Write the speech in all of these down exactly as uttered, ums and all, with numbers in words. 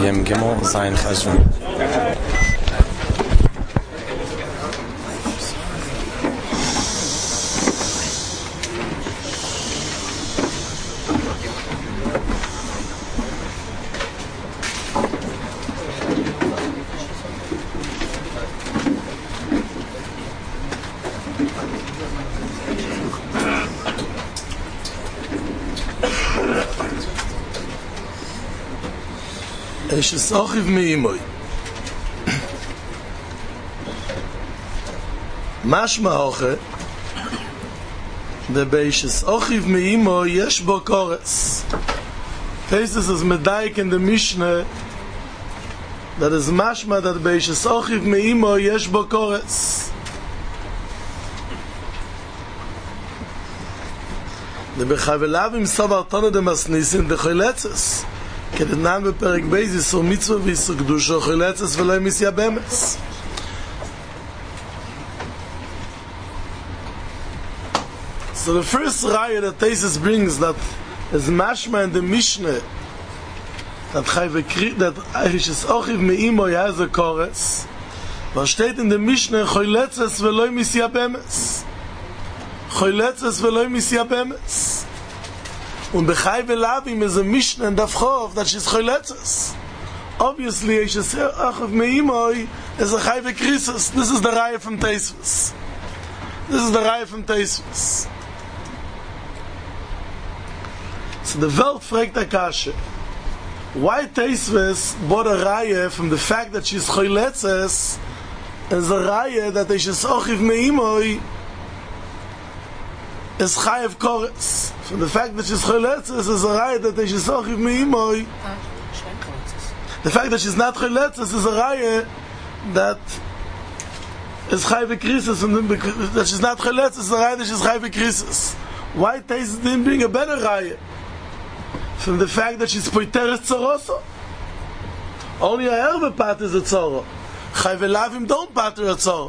Yem Gimel Zayin Cheshvan. Eishes Ochiv Me'imoy. Mashma Oche, the Beishes Ochiv Me'imoy yesh bo kores. This is medayik in the Mishnah that is mashma that Beishes Ochiv Me'imoy yesh bo kores. The Bechavelavim Savar Tona de Masnisin the Choletzes. כדנן בפרק בייס איסור מצווה ואיסור קדושה חילצס ולא מיסיה במס. So the first raya that Taisus brings that is mashma in the Mishnah that chayve that Eishes Ochiv Me'imoy has a chorus was steht in the Mishnah choletzes veloi misya bemes choletzes veloi misya bemes. Und Bechayve Lavim is a Mishnah and Davchov that she's choletzes. Obviously, Eishes Ochiv Me'imoy is a Chayve Krisis. This is the Raya from Taisus. This is the Raya from Taisus. So the Welt fragt Akashe, why Taisus bought a Raya from the fact that she's choletzes as a Raya that Eishes Ochiv Me'imoy is Chayev Kores. From the fact that she's choletzes is a raya that Eishes Ochiv Me'imoy. The fact that she's not choletzes is a raya that is Chayev Krisis. That she's not choletzes is a raya that she's Chayev Krisis. Why Taisus didn't bring a better raya? From the fact that she's Poiteres Tzoroso. Only a Erve Pat is a Tzoro. Chayve Lavim don't pater a Tzoro.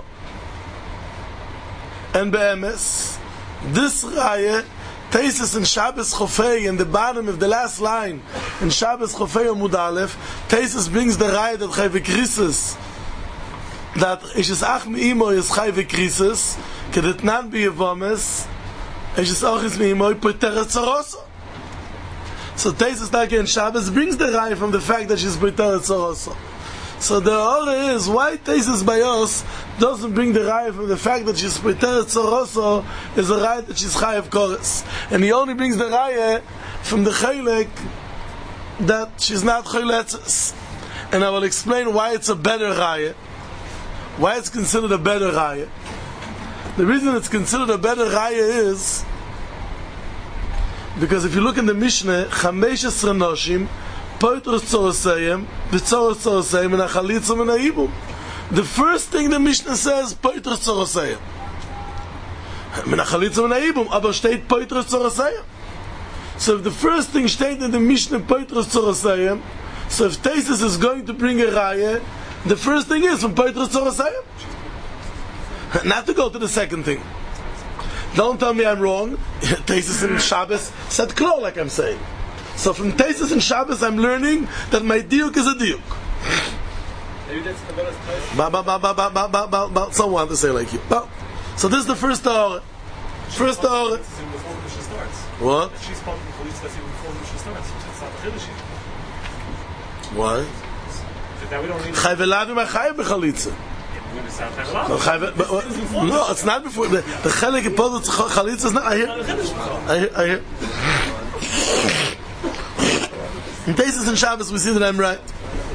And Be'emes, this raya, Taisus in Shabbos Chofei, in the bottom of the last line, in Shabbos Chofei Amud Aleph, Taisus brings the raya that Chayve Krisis, that Eishes Ach Me'imoy is Chayve Krisis, Kedetnan B'Yevomes, Eishes Ochiv Me'imoy Poiteres Tzoroso. So Taisus like in Shabbos brings the raya from the fact that she's Poiteres Tzoroso. So the order is why Taisus Bayos doesn't bring the raya from the fact that she's Poiteres Tzoroso is a raya that she's Chayev Kores, and he only brings the raya from the Chelek that she's not choletzes. And I will explain why it's a better raya, why it's considered a better raya. The reason it's considered a better raya is because if you look in the Mishnah, Chamesh Esra Noshim Poiteres Tzorosayim, V'Tzoros Tzorosayim, and Achalitzim and Aibum. The first thing the Mishnah says, Poiteres Tzorosayim. Min Achalitzim and Aibum, aber steht Poiteres Tzorosayim. So if the first thing steht in the Mishnah, Poiteres Tzorosayim, so if Taisus is going to bring a raya, the first thing is from Poiteres Tzorosayim. Not to go to the second thing. Don't tell me I'm wrong. Taisus in Shabbos said Klo, like I'm saying. So from Taisus and Shabbos, I'm learning that my diuk is a diuk. Maybe that's the best place. Ba ba ba ba ba ba ba ba ba. Someone to say like you. Ba. So this is the first hour. First hour. Before the Mishnah starts. What? If she's pumping Chalitza, that's even before the Mishnah starts. It's not the Chiddush. Why? So that we don't need. Chayve Lavim Chayve B'Chalitza. No, Chayve. No, it's not before the the Chelek opposed Chalitza is not. I hear. I hear. I hear. In Taisus and Shabbos, we see that I'm right.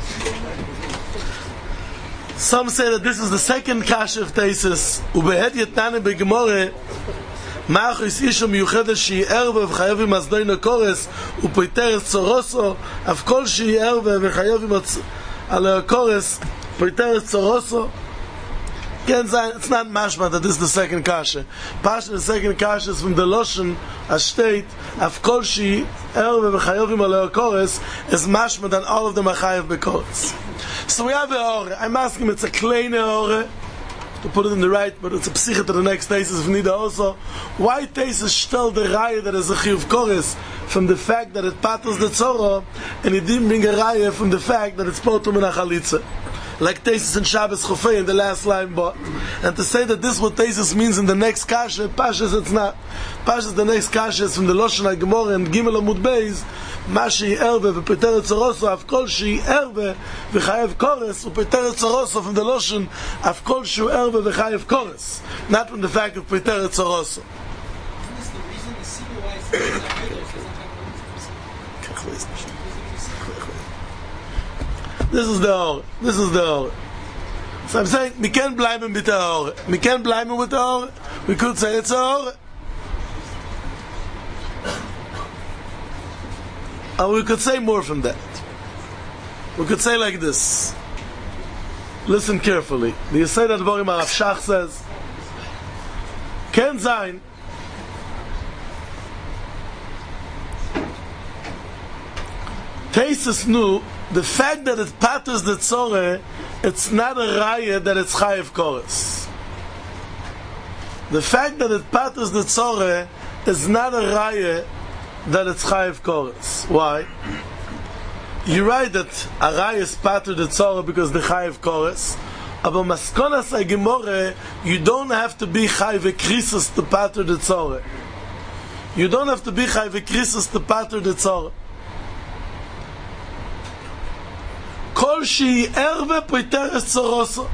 Some say that this is the second kasha of Taisus. Ubehet yetnane begemore, ma'achis isha miyuchedes shehi erve v'chayev im azdoino kores upoiteres tzoroso, af kol shehi erve v'chayev im alei kores poiteres tzoroso. Again, it's not mashma that this is the second kasha. Pasha, the second kasha is from the Loshen, a state, af kol shehi erve v'chayev im alei kores, is mashma than all of them are chayev b'kores. So we have a ore. I'm asking him, it's a kleine ore. to put it in the right, but it's a psiche to the next Taisus of Nida also. Why Taisus stell the raya that is a chiyuv kores from the fact that it patters the tzora, and he didn't bring a raya from the fact that it's potum in a chalitza? Like Taisus in Shabbos Chofei in the last line, but and to say that this is what Taisus means in the next kasha, Pashas it's not. Pashas the next kasha is from the Loshen HaGemorah and Gimel Amud Beis, מה שהיא ערבה ופטר את צורוסו, אף כל שהיא ערבה וחייב קורס, ופטר את צורוסו from the Loshen, אף כל שהוא ערבה וחייב קורס. Not from the fact of פטר את צורוסו. This is the or. This is the or. So I'm saying, we can't blame him with the or. We can't blame him with the or. We could say it's or. And we could say more from that. We could say like this. Listen carefully. The Yesod HaDvarim Rav Shach says, Ken Zayin, Taisus knew the fact that it patters the tzore, it's not a raya that it's chayiv kores. The fact that it patters the tzore is not a raya that it's chayiv kores. Why? You're right that a raya is patters the tzore because the chayiv kores. But maskonas HaGemorah, you don't have to be chayiv krisus to patter the tzore. You don't have to be chayiv krisus to patter the tzore. כל שהיא ערבה פריטרס צורוסו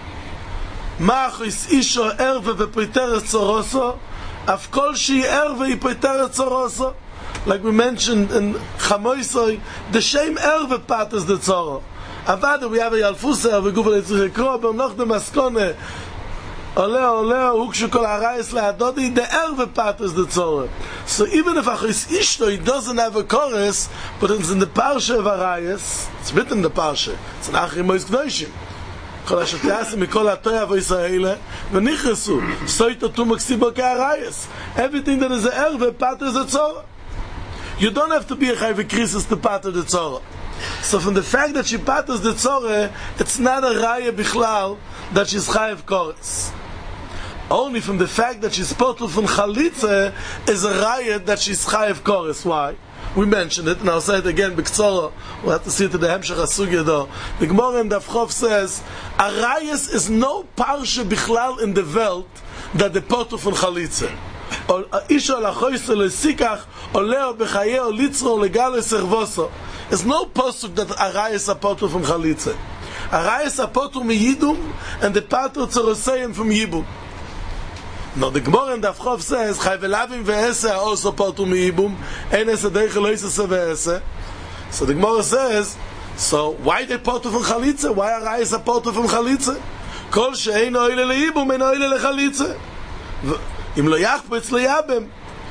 מה אחויס אישו ערבה ופריטרס צורוסו אף כל שהיא ערבה היא פריטרס צורוסו like we mentioned in Chamoisoi the same ערבה פטס דה צורו עבדה we have a ילפוסה וגובל יצריך לקרוא במנוח דה מסקונה עולה עולה הוא כשכל הרייס להדודי the ערבה פטס דה צורו so even if אחויס אישו he doesn't have a chorus but it's in the parsha of הרייס it's written in the parsha it's an achri mois kdoishim כל השתיאסים מכל התויה וישראל ונכרסו סויטו תומקסיבו כהרייס everything that is a ערבה פטס דה צורו you don't have to be a chayv krisis to pater the tzora. So from the fact that she paters the tzora, it's not a raya bichlal that she's chayv kores. Only from the fact that she's potel from chalitza is a raya that she's chayv kores. Why? We mentioned it, and I'll say it again, b'ktzora. We'll have to see it in the Hemshech HaSugya though. The Gemara in Daf Chof says, a rayas is no parsha bichlal in the world that the potel from chalitza. אישו לחויסו לסיקח עולה בחייה ליצרו לגל סרבוסו. There's no posuk that arayas apotu from chalitza. Arayas apotu miyidum and the patu tzorosayim from yibum. Now the Gemara in Daf Chof says chayvelavim ve'ese also apotu miyibum en ese deichel oisese ve'ese. So the Gemara says, so why they potu from chalitza? Why arayas apotu from chalitza? Kol she'ein oile leyibum en oile lechalitza. אם לא יחפץ לא יבם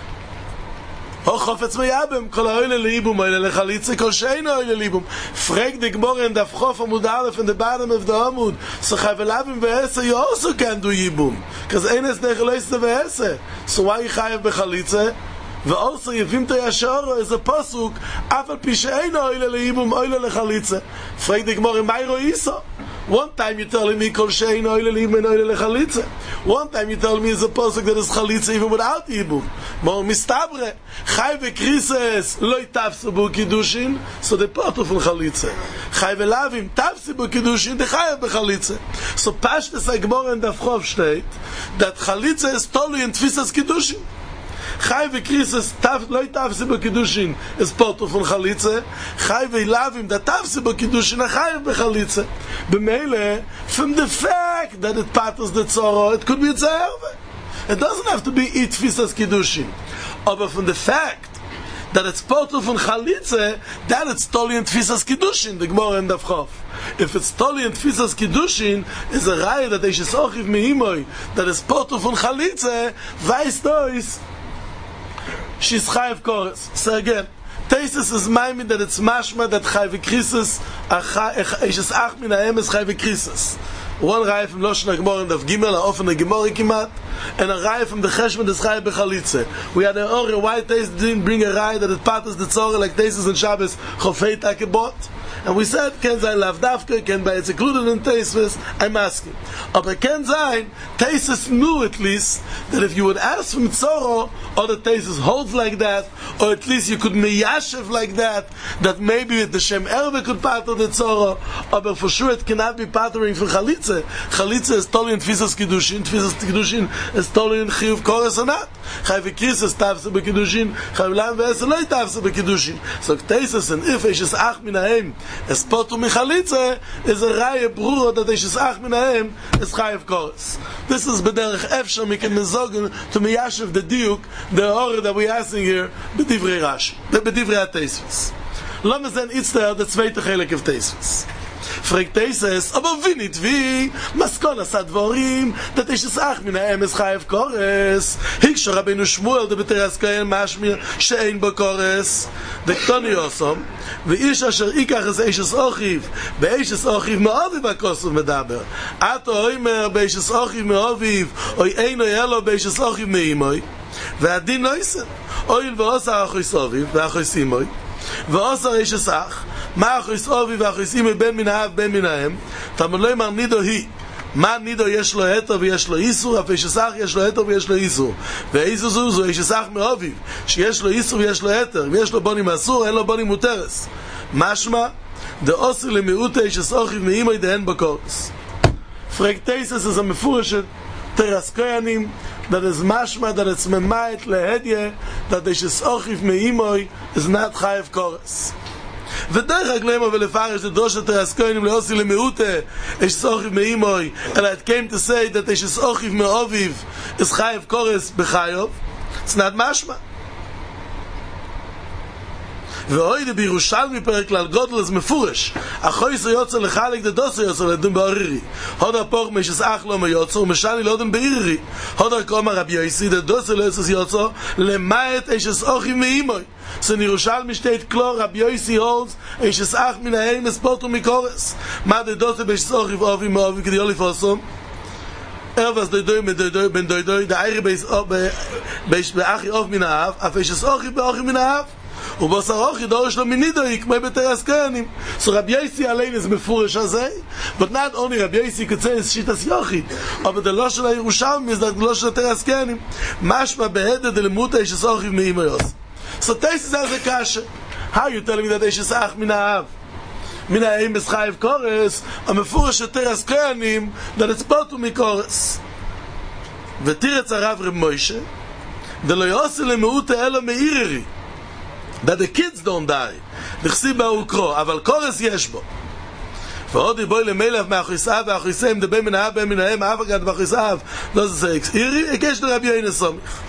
או חופץ מיבם כל האוילה ליבום האוילה לחליצה כל שאינו האוילה ליבום פרק דגמור אין דף חוף עמוד א' in the bottom of the עמוד so חייבלבים ועשר you also can do יבום because אין אס דרך לא יסתה ועשר so why you חייב בחליצה ואוסו יבים תישארו איזה פסוק אף על פי שאינו האוילה ליבום האוילה לחליצה פרק דגמור מה ירואיסו one time you're telling me kol shein oile limen oile lechalitza. One time you tell me it's a pasuk that is chalitza even without yibum. Mo mistabre chay vekrises lo yitafsu bu kiddushin, so the potu from chalitza. Chay velavim tafsu bu kiddushin, the chay bechalitza. So pashtes HaGemorah in Daf Chof steht that chalitza is totally in tfisas kiddushin. Chai v'krisis lo yitafsi b'kiddushin is potu from chalitza. Chai v'lavim that tafsi b'kiddushin a chayiv b'chalitza. B'meile, from the fact that it patters the tzoro, it could be a tzarve. It doesn't have to be it tfisas kiddushin. But from the fact that it's potu from chalitza, then it's totally in tfisas kiddushin. The Gemara in Daf Chof. If it's totally in tfisas kiddushin, is a raya that is ochiv mihimoy that is potu from chalitza. Weiss dois. She's chayiv kores. So again, Taisus is maiming that it's mashma that chayiv krisis, ishes ach min ha'em is chayiv krisis. One raya from Loshen HaGemorah and Daf Gimel, a often a Gemorah kimat, and a raya from the Cheshman is chayiv b'chalitze. We had an order why Taisus didn't bring a raya that it patters the tzorah like Taisus and Shabbos chofei takebot, And we said, Ken Zayin Lavdavka, Ken by it's included in Teisvis, I'm asking. But Ken Zayin, Teisvis knew at least that if you would ask from Tzoro, or the Teisvis holds like that, or at least you could meyashev like that, that maybe the Shem Erve could pater the Tzoro, but for sure it cannot be patering for Chalitze. Chalitze is totally in Tfisas Kiddushin, Tfisas Kiddushin is totally in Chiyuv Kores or not. Chayav Kris is Tafse Bekiddushin, Chayav Lam Ve'es Eloi Tafse Bekiddushin. So Teisvis and if Eishes Ach Minahem is Potu Michalitze, is a Raya Brura that Eishes Ach Minahem is Chayav Kores. This is B'derech Efsher Miken Mezogen to meyashev the diuk, the order that we're asking here, B'divrei Rashi, B'divrei HaTeisvis. Lass uns jetzt der zweite Chelik of Teisvis. Fragt Teisvis, aber wie nicht wie, Maskon asad dvorim, dat ich es ach min ha'emes chayev kores, hiksha Rabbeinu Shmuel, de b'teras kael mashmir, she'ein bo kores, dektoni osom, ואיש אשר ייקח את אישס אוכיב באישס אוכיב מאוביב הכוסף מדבר אתו אומר באישס אוכיב מאוביב אוי אינו ילו באישס אוכיב מאימוי והדין לא יסן אויל ועושר אחויס אוביב ואחויס אימוי ועושר אישס אח מה אחויס אוביב ואחויס אימוי בין מן האב בין מן ההם תמוד לא אמר נידו היא מה נידו יש לו היתר ויש לו איסור, אף איש אסך יש לו היתר ויש לו איסור. ואיסור זו זו איש אסך מאוביב, שיש לו איסור ויש לו היתר, ויש לו בונים אסור, אין לו בונים מותרס. משמע, דאוסר למיעוט איש אסוכיב מאימוי דהן בקורס. פרקטייסס is a מפורשת תרס כהנים, that is משמע, that it's ממait להדיה, that איש אסוכיב מאימוי is not חייב קורס. ודרך הגלמה ולפרש את דרוש התרס כהנים לאוסי למיעוטה יש סוכיב מאימוי אלא it came to say that יש סוכיב מאוביב is חייב קורס בחיוב it's not משמע ואוידה בירושלמי פרק כלל גודל אז מפורש אחוי זה יוצא לחלק דדוסו יוצא לדון בערירי הודר פוך משס אח לא מיוצא ומשני לא דון בערירי הודר קומר רבי יויסי דדוסו לא יוצא יוצא למעט יש סוכיב מאימוי So in Yerushalmi steht klar, Rabbi Yossi holds, ich es ach min haim es potu mikores. Ma de dote besh sochiv ovi ma ovi kedi olif osom. Er was doidoi ben doidoi ben doidoi, da eire besh beachi of min haav, af ich es ochiv beachi min haav. ובוסר אוכי דורש לו מנידוי כמו בתרס כהנים. So Rabbi Yossi allein is מפורש הזה, but not only Rabbi Yossi could say it's שיטס יוכי, אבל the לא של הירושלמי is the לא של התרס כהנים. משמע בהדד דלמותה יש אוכי מאימא יוס. So Teisvis has a kasha. How are you telling me that they should say ach min ha'av? Min ha'im is chayiv kores, a mefurish teras kohanim, that it's potu mikores. V'tiretz harav Reb Moshe, de lo yosel lemeute elo meiriri, that the kids don't die. D'chsi ba'ukro, aval kores yesh bo. ועוד יבואי למלך מאחויסאב ואחויסאם דבי מן האב בין מן ההם האב הגד ואחויסאב לא זה אקס אירי הקש לרבי יוינה סומך.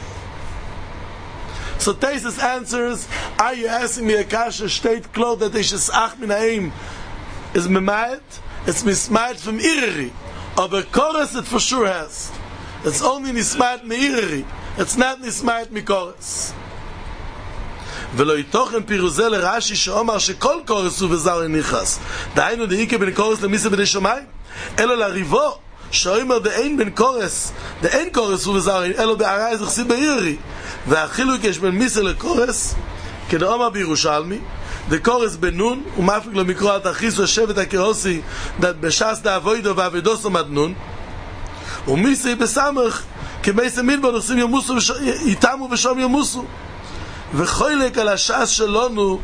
So Teisvis answers, are you asking me a kasha state cloth that is ach min haim is memayet? It's mismayet from iriri. Aber kores it for sure has. It's only nismayet me iriri. It's not nismayet me kores. ולא יתוכן פירוזה לרש"י שאומר שכל קורס הוא וזר נכנס. דהיינו דאיקה בין קורס למיסה בדי שמיים. אלא לריבו שאומר דאין בין קורס, דאין קורס הוא וזר, אלא בערה איזכסי בעירי. והחילוק יש בין מיסה לקורס, כדאומר בירושלמי, דקורס בנון, ומאפיק לו מקרוא התחיס ושבט הקרוסי, דת בשס דאבוידו ואבידוסו מדנון, ומיסה בסמך, כמייסה מילבו נוסעים ימוסו, יתמו ושום ימוסו. וחוילק על השעס שלנו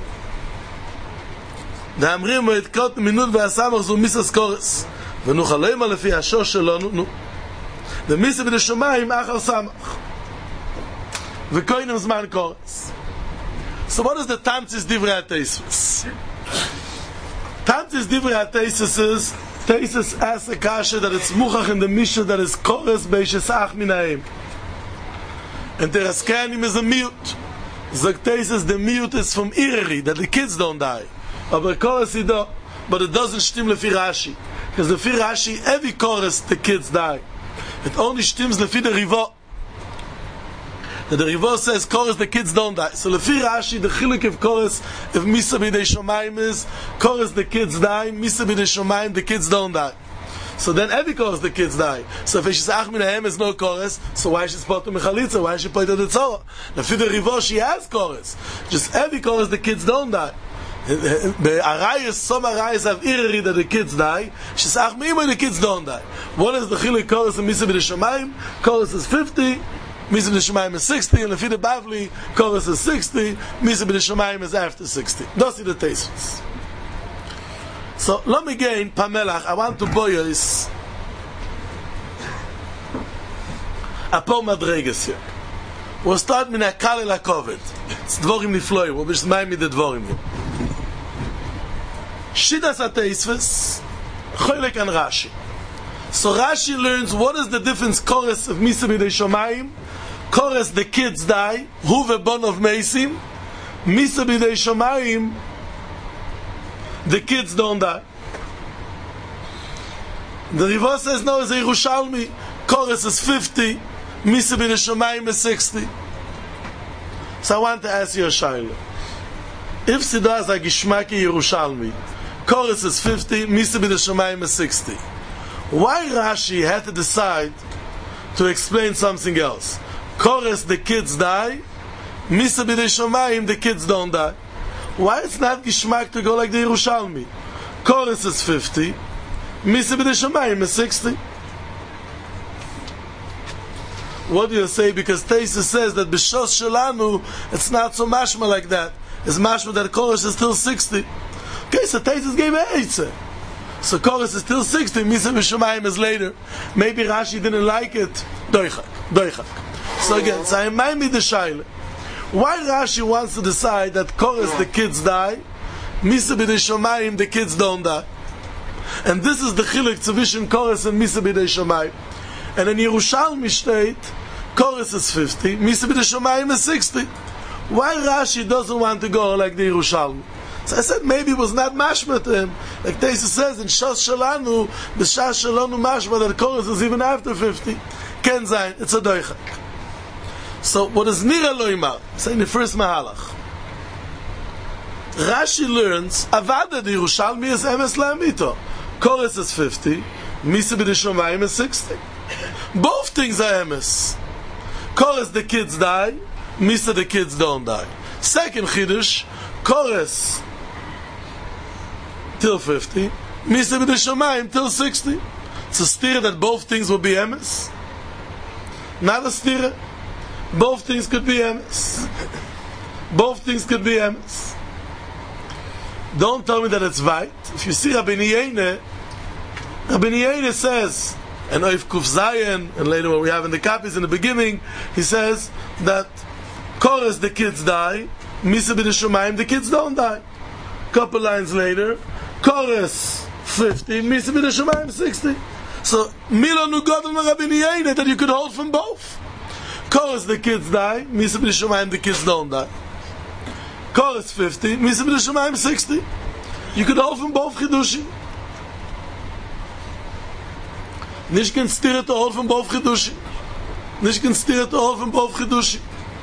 דאמרים את קוט מינוד והסמך זו מיסס קורס ונוכל לא ימה לפי השוש שלנו נו ומיסה בדי שמיים אחר סמך וקוינם זמן קורס. So what is the Tamtzis Divrei HaTeisvis? Tamtzis Divrei HaTeisvis is Teisvis asks a kasha that it's muchach in the Mishnah that is kores beishes ach min haim and Teras Kehanim is a mute. Zogteis the mute is from Ireri, that the kids don't die. Aber chorus he do, but it doesn't stim lefi Rashi. Because lefi Rashi, every chorus the kids die. It only stims lefi the Rivo. That the Rivo says chorus the kids don't die. So lefi Rashi, the chiluk of chorus, if Misa b'dei Shomayim is, chorus the kids die, Misa b'dei Shomayim the kids don't die. So then every chorus the kids die. So if she's ach min haim is no chorus, so why is she spot to mechalitza? Why is she put to the tzorah? If the Rivo she has chorus, just every chorus the kids don't die. Arayas, some Arayas have irri that the kids die. She says, when the kids don't die. What is the Chilik Koros and Misa B'Deshamayim? Koros is fifty, Misa B'Deshamayim is sixty, and Lefida Bavli, Koros is sixty, Misa B'Deshamayim is after sixty. Those are the tastes. So, let me gain, Pamelach, I want to boyos a po madreges here. We'll start with a kal el hakovet. It's dvorim nifloim. We'll be shmaim with the dvorim. Shidas HaTeisves, Choylek and Rashi. So Rashi learns what is the difference chorus of Misa B'dei Shomayim. Chorus, the kids die. Hu ve'bon of Meisim. Misa B'dei Shomayim, the kids don't die. The Riva says no, it's a Yerushalmi. Chorus is fifty. Misa B'dei Shomayim is sixty. So I want to ask you a shayla. If Siddha is a Gishmaki Yerushalmi, Chorus is fifty, Misa B'dei Shomayim is sixty. Why Rashi had to decide to explain something else? Chorus, the kids die. Misa B'dei Shomayim, the kids don't die. Why it's not Gishmak to go like the Yerushalmi? Chorus is fifty, Misa B'dei Shomayim is sixty. What do you say? Because Teisa says that B'Shos Shelanu, it's not so mashma like that. It's mashma that Chorus is still sixty. Okay, so Teisa gave a eitzah. So Chorus is still sixty, Misa B'Shamayim is later. Maybe Rashi didn't like it. Doichak, doichak. So again, so I might be the shaila. Why Rashi wants to decide that Chorus, the kids die, Misa B'dei Shomayim, the kids don't die. And this is the chiluk tzavishim Chorus and Misa B'dei Shomayim. And in Yerushalmi state, Chorus is fifty, Misa B'dei Shomayim is sixty. Why Rashi doesn't want to go like the Yerushalmi? So I said maybe it was not mashma to him. Like Teisa says in Shos Shalanu, the Shas Shalanu mashma that Chorus is even after fifty. Ken Zayin, it's a doichak. So what is Nira Loimar? Saying the first Mahalach. Rashi learns, Avada the Yerushalmi is Emes La'amito. Chorus is fifty, Misa B'dei Shomayim is sixty. Both things are Emes. Chorus, the kids die, Misa, the kids don't die. Second Chiddush, Chorus till fifty, Misa B'dei Shomayim till sixty. It's a stira that both things will be Emes. Not a stira. Both things could be Emes. Both things could be Emes. Don't tell me that it's right. If you see Rabbi Niyene, Rabbi Niyene says, and Oif Kuf Zayin, and later what we have in the copies in the beginning, he says that Chorus, the kids die, Misa B'dei Shomayim, the kids don't die. Couple lines later, Chorus fifty, Misa B'dei Shomayim sixty. So Mila Nugadol Rabbi Niyene that you could hold from both. Chorus, the kids die, Misa B'dei Shomayim, the kids don't die. Chorus fifty, Misa B'dei Shomayim sixty. You could hold from both Chidushim. Nicht can steer to hold from both Chidushim. Nicht can steer to hold from both Chidushim.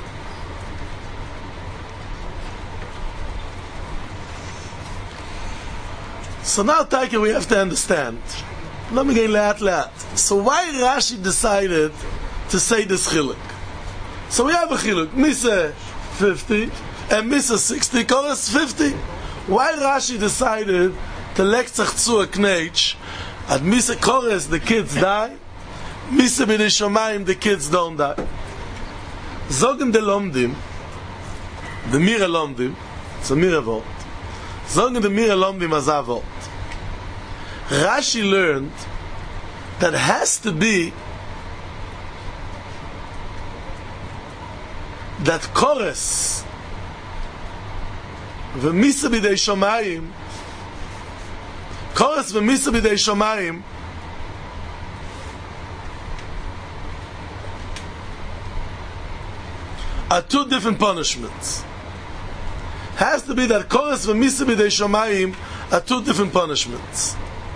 So now, Taika, we have to understand. Let me get laat laat. So why Rashi decided to say this chiluk? So we have a chiluk, Misa fifty and Misa sixty, Chorus fifty. Why Rashi decided to lektzach zu a knech at Misa Chorus the kids die, Misa B'dei Shomayim the kids don't die? Zogen de Lomdim, the Mira Lomdim, it's a Mira Wort. Zogen de Mira Lomdim as a Wort. Rashi learned that has to be that Chorus v'Misa B'dei Shomayim, Chorus v'Misa B'dei Shomayim are two different punishments. Has to be that Chorus v'Misa B'dei Shomayim are two different punishments.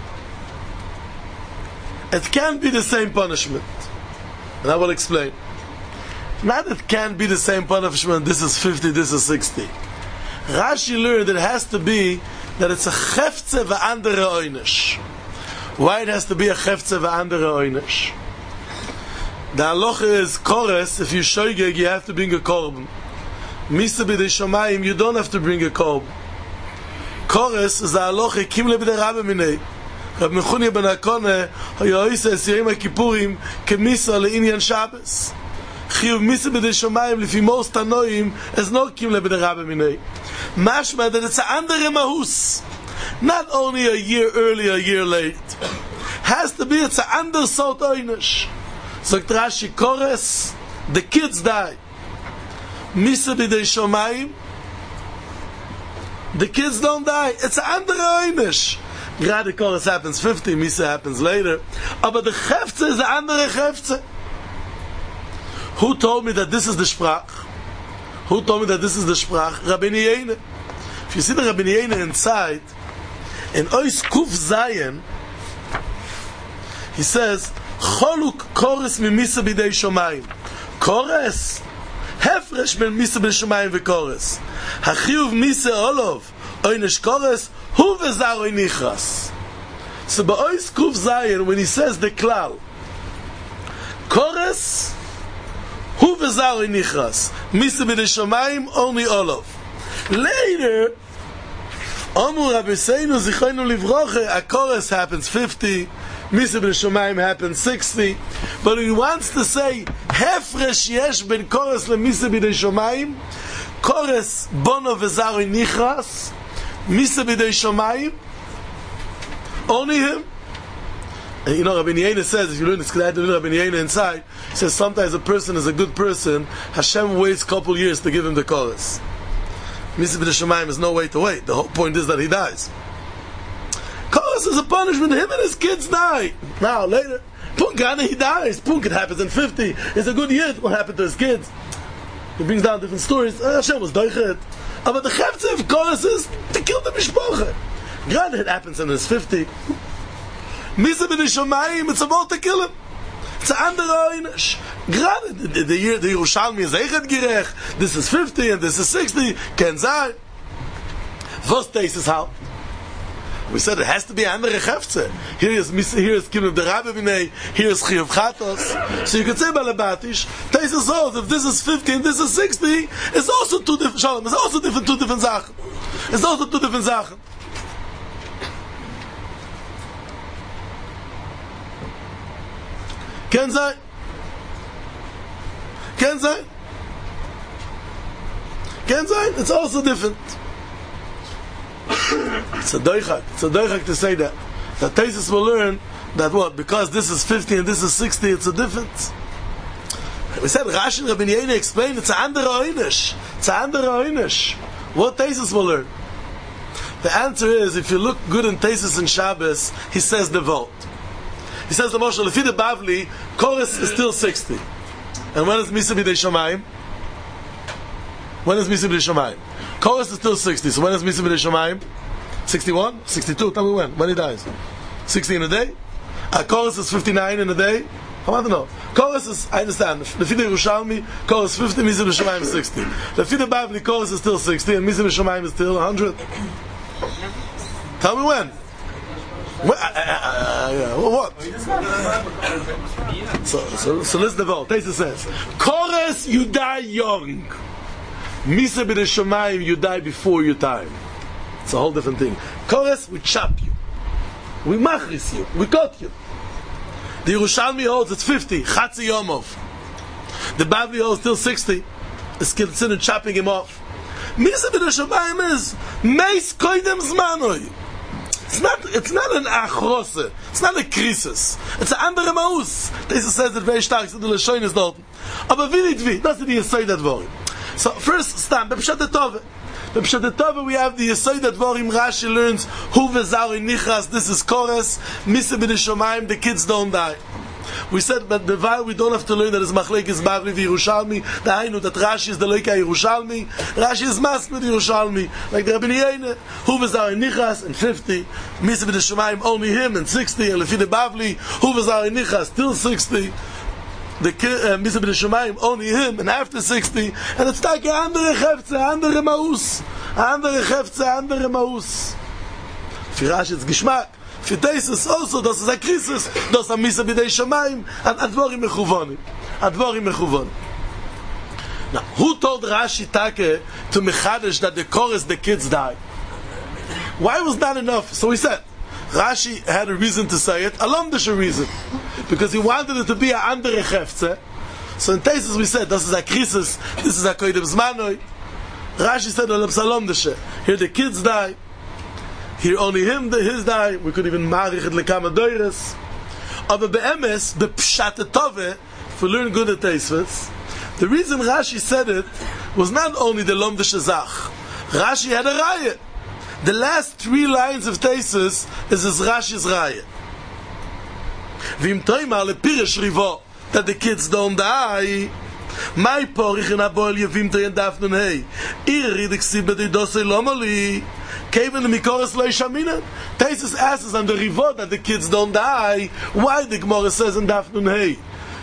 It can't be the same punishment. And I will explain. Not it can't be the same punishment, this is fifty, this is sixty. Rashi learned it has to be that it's a cheftze v'andere oynish. Why it has to be a cheftze v'andere oynish? The halacha is Chorus, if you shoygeg, you have to bring a korban. Misa B'dei Shomayim, you don't have to bring a korban. Kores is a halacha kimle b'de Rabbe minei. Rabbi Mechuni ben Akone hayoisa esirim hakipurim kemisa le'inyan Shabbos. Chiyuv misa b'de Shomayim lefi mos tanoim is not kimle b'de Rabbe minei. Mashma that it's a andere mahus. Not only a year early, a year late. Has to be, it's a under sort oynish. Sagt Rashi, Kores, the kids die. Misa b'de Shomayim, the kids don't die. It's a under oynish. Gerade Kores happens fifty, Misa happens later. But the Chefze is a andere Chefze. Who told me that this is the Sprach? Who told me that this is the Sprach? Rabbeinu Yene. If you see the Rabbeinu Yene inside, in Ois Kuf Zayin, he says, Choluk Kores mi Misa b'dei Shomayim. Kores, Hefresh ben Misa b'dei Shomayim v'Kores. Hachiyuv Misa Olov, Oynish Kores, Hu v'zar Oynichras. So by Ois Kuf Zayin, when he says the klal, Kores, Hu v'zar Oynichras, Misa b'dei Shomayim, only Olov. Later, Amur Rabbeinu Zichroinu Livroche, a Kores happens fifty, Misa b'dei Shomayim happens sixty, but he wants to say Hefresh yesh ben Kores le Misa b'dei Shomayim, Kores bono v'zar nichras, Misa b'dei Shomayim, only him. And you know, Rabbi Yena says, if you learn this, because I had to learn Rabbi Yena inside, he says sometimes a person is a good person, Hashem waits a couple years to give him the Kores. Misa b'dei Shomayim is no way to wait. The whole point is that he dies. Kores is a punishment. Him and his kids die. Now, later, Punkana, he dies. Punk, it happens in fifty. It's a good year. What happened to his kids? He brings down different stories. Uh, Hashem was doichet. Uh, but the Chefze of Kores is to kill the Mishpoche. Granted, it happens in his fifty. Misa b'dei Shomayim, it's about to kill him. It's an andere oynish. Granted, the, the year, the Yerushalmi is Eichet Girech. This is fifty and this is sixty. Ken Zay. First taste is how? We said it has to be andere Chefze. Here is Misa, here is Kim of the Rabbe Vinei, here is Chiyuv Chatos. So you could say Balabatish, taste is also, if this is fifty and this is sixty, it's also two different, Shalom, it's also different, two different Sachen. It's also two different Sachen. Ken Zay? Ken Zay? Ken Zay? It's also different. It's a doichak. It's a doichak to say that. That Tesis will learn that what? Because this is fifty and this is sixty, it's a difference. We said Rashi and Rabbi Yena explained it's a andere oynish. It's a andere oynish. What Tesis will learn? The answer is, if you look good in Tesis and Shabbos, he says the vote. He says the Moshe, Lefi the Bavli, Kores is still sixty. And when is Misa b'dei Shomayim? When is Misa b'dei Shomayim? Kores is still sixty. So when is Misa b'dei Shomayim? sixty-one? sixty-two? Tell me when. When he dies. sixty in a day? Uh, Kores is fifty-nine in a day? How about to know? Kores is, I understand, Lefi the Yerushalmi, Kores fifty, Misa b'dei Shomayim is sixty. Lefi the Bavli, Kores is still sixty, and Misa b'dei Shomayim is still one hundred. Tell me when. What? Uh, uh, uh, what? So, so, so let's devote. Taisa says, Kores, you die young. Misa b'dei Shomayim, you die before your time. It's a whole different thing. Kores, we chop you. We machris you. We cut you. The Yerushalmi holds it's fifty. Chatzi Yomov. The Bavli holds still sixty. It's considered chopping him off. Misa b'dei Shomayim is Meis Koidem Zmanoi. It's not, it's not an achrose. It's not a krisis. It's an andere maus. This says it very stark. So the Leshoin is dort. Aber wie nicht wie. Das ist die Yesod Advarim. So first, stam. B'pshat Tove. B'pshat Tove we have the Yesod Advarim. Rashi learns Hu v'zar nichras. This is Kores. Misa b'dei Shomayim. The kids don't die. We said, but the while we don't have to learn that it's Machlekes Bavli v'Yerushalmi. The Hainu that Rashi is the Leika Yerushalmi. Rashi is Mas with Yerushalmi. Like the Rabbi Yena, Hu v'zar nichas and fifty. Misa b'dei Shomayim only him and sixty. And Lefi the Bavli, Hu v'zar nichas still sixty. The uh, Misa b'dei Shomayim only him and after sixty. And it's like andere Chefze, andere Maus, andere Chefze, andere Maus. For Rashi it's Geschmack. For Tesis also, das ist a krisis, das a Misa b'dei Shomayim, and advorim mechuvonim. Advorim mechuvonim. Now, who told Rashi Take to Mechadesh that the Kores, the kids die? Why was that enough? So we said, Rashi had a reason to say it, a lamdische reason, because he wanted it to be a andere Hefze. So in Taisus we said, this is a krisis, this is a koidem zmanoi. Rashi said, a lamdische. Here the kids die, here only him, the, his die, we could even marich it lekama doires. Aber be'emes, the pshat tove, if we learn good at Taisus, the reason Rashi said it was not only the lamdische zach. Rashi had a raya. The last three lines of Taisus is as Rashi's raya. V'im toimar lepirish rivo, that the kids don't die. My porich in aboil yevim toyen dafnun hey. Iri diksi b'dei dosei lomali. Kevin the mikoras lo yishamina. Taisus asks on the rivo that the kids don't die. Why the Gemara says in dafnun hey?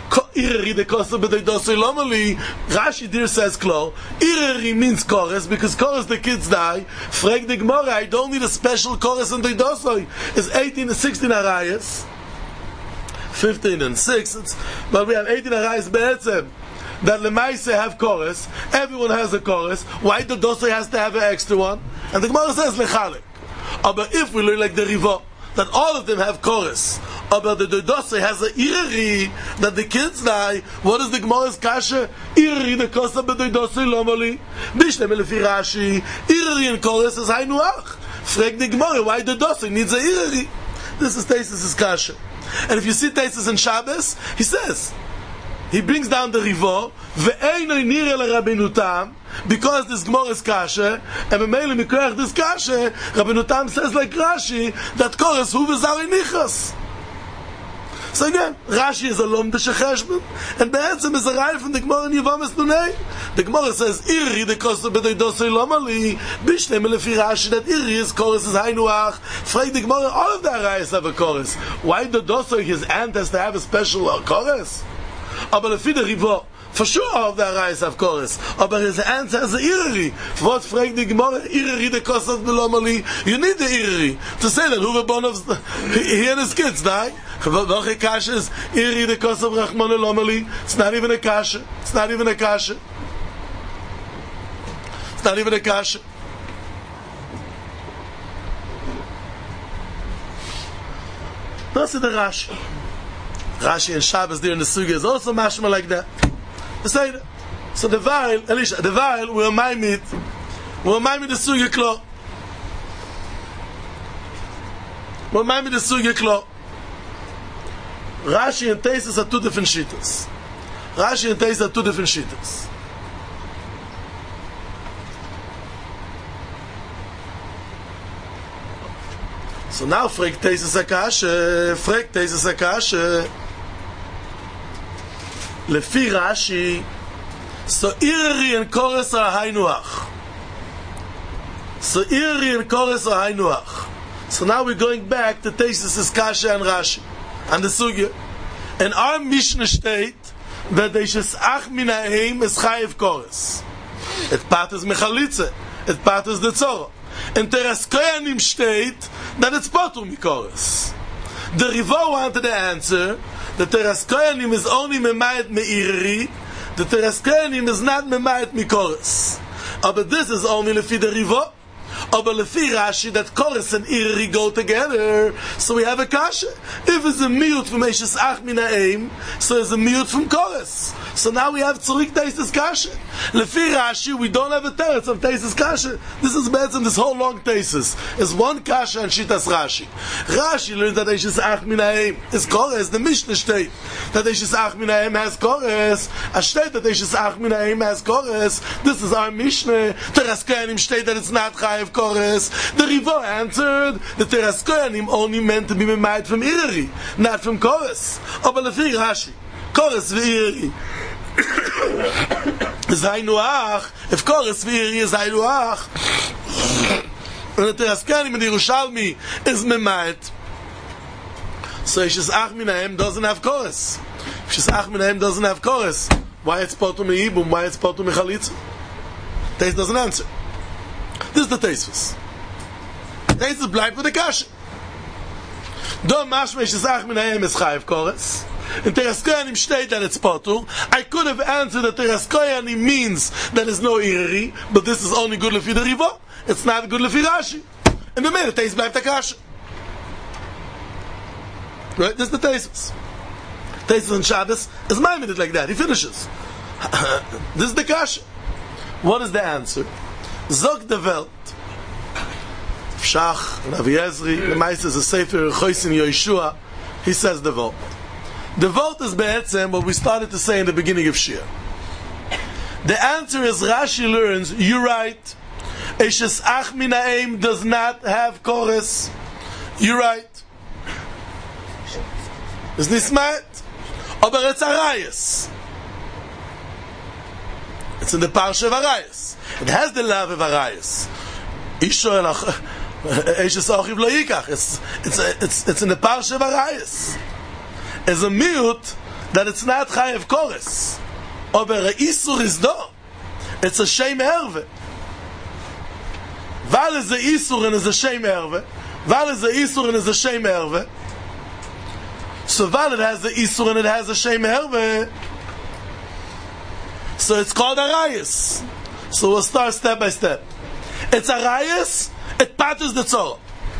Rashi there says klo. Ireri means chorus because chorus the kids die. Frag the Gemara, I don't need a special chorus in the dosoi. It's eighteen and sixteen arayas, fifteen and six. It's, but we have eighteen arayas be'etzem that lemaise have chorus. Everyone has a chorus. Why the dosoi has to have an extra one? And the Gemara says lechalek. But if we learn like the rivo, that all of them have chorus, but the Dodose has a Irri that the kids die. What is the Gemara's kasha? Irri the kosa b'Dodose lomali. Bishtem lefi Rashi. Irri and chorus is haynuach. Frag the Gemara why the Dodose needs a Irri. This is Taisus' kasha. And if you see Taisus in Shabbos, he says, he brings down the Rivo, ve'einoi nire leRabbeinu Tam, because this Gemara is kasha, and b'meili mikoach this kasha, Rabbeinu Tam says like Rashi, that chorus hu v'zari nichas. So again, Rashi is a lomdische cheshbon, and Be'etzem is a raya from the Gemara in Yevamis Nunei. The Gemara says, Iri the kosta b'dei dosei lomali, bishtem lefi Rashi, that Iri is chorus is haynuach. Frag the Gemara, all of the rayas have a chorus. Why the dosei, his aunt has to have a special chorus? Aber lefi the Rivo, for sure all of the rayas have chorus. Aber his aunt has a Iri. What frag the Gemara, Iri the kosta b'lomali, you need the Iri to say that who the bonov, he and his kids die. Welche kasha is Iri the kosav rachmana lomali? It's not even a kasha. It's not even a kasha. It's not even a kasha. That's the Rashi. Rashi and Shabbos there in the Suga is also mashma like that. So the Vail, Elisha, the Vail will remind me, will remind me the Suga klo. Will remind me the Suga klo. Rashi and Taisus are two different shittas. Rashi and Taisus are two different shittas. So now, frag Taisus Akash, frag Taisus Akash, lefi Rashi, so Iri and Kores are haynuach. So Iri and Kores are haynuach. So now we're going back to Taisus Kasha and Rashi. And the sugya, in our Mishnah state that they should ach min ha'eim is chayiv chorus. It part is mechalitze. It part is the tzorah. In Teres Koyanim state that it's potur mikoros. The Rivo wanted the answer that Teres Koyanim is only memayet me'irri. The Teres Koyanim is not memayet mikoros. But this is only lefi the Rivo. Aber lefi Rashi that chorus and Iri go together, so we have a kasha. If it's a miut from Eishes Ach Min Ha'eim, so it's a miut from chorus. So now we have Tzurik Taisus Kasha. Lefi Rashi, we don't have a teretz of Taisus Kasha. This is better than this whole long Taisus. It's one kasha and Shitas Rashi. Rashi learns that Eishes Ach Min Ha'eim is chorus. The Mishnah state that Eishes Ach Min Ha'eim has chorus. A state that Eishes Ach Min Ha'eim has chorus. This is our Mishnah. Teres Koyanim state that it's not chayiv chorus. The Rivo answered the Teres Koyanim only meant to be memayed from Iri, not from chorus. Aber lefi Rashi, chorus v'Iri is haynuach. If chorus v'Iri is haynuach, and the Teres Koyanim in the Yerushalmi is memayed, so Eishes Ach Min Ha'eim doesn't have chorus. Eishes Ach Min Ha'eim doesn't have chorus. Why it's potur me'ibum? Why it's potur mechalitza? Tais doesn't answer. This is the Taisus. Taisus bleibt with the kasha. Do mashma Eishes Ach Min Ha'eim is chayiv chorus. In Teres Koyanim state that it's potur. I could have answered that Teres Koyanim means that there's no Iri, but this is only good lefi the Rivo. It's not good lefi Rashi. and the minute Taisus bleibt der Kasche. Right? This is the Taisus. Taisus on Shabbos is my minute like that. He finishes. This is the Kasche. What is the answer? Zog de Welt. Shach, Ravi Ezri, the Meister is a Sefer Chosin Yoshua. He says the vote. The vote is be'etzem what we started to say in the beginning of Shir. The answer is Rashi learns, you're right. Eshes Ach Min Ha'em does not have chorus. You're right. It's Nismat. Aber it's Arayas. It's in the Parsha of Arayas. It has the love of Arayas. Isho Elach Eshes Achiv Lo Yikach. It's it's it's it's in the Parsha of Arayas. As a miut that it's not Chayev Kores. Aber a Isur is do. It's a Shem Erve. Val is a Isur and is a Shem Erve. Val is a Isur and is a Shem Erve. So Val it has the Isur and it has a Shem Erve. So it's called Arayas. So we'll start step by step. It's Arayas, it patters the Tzorah.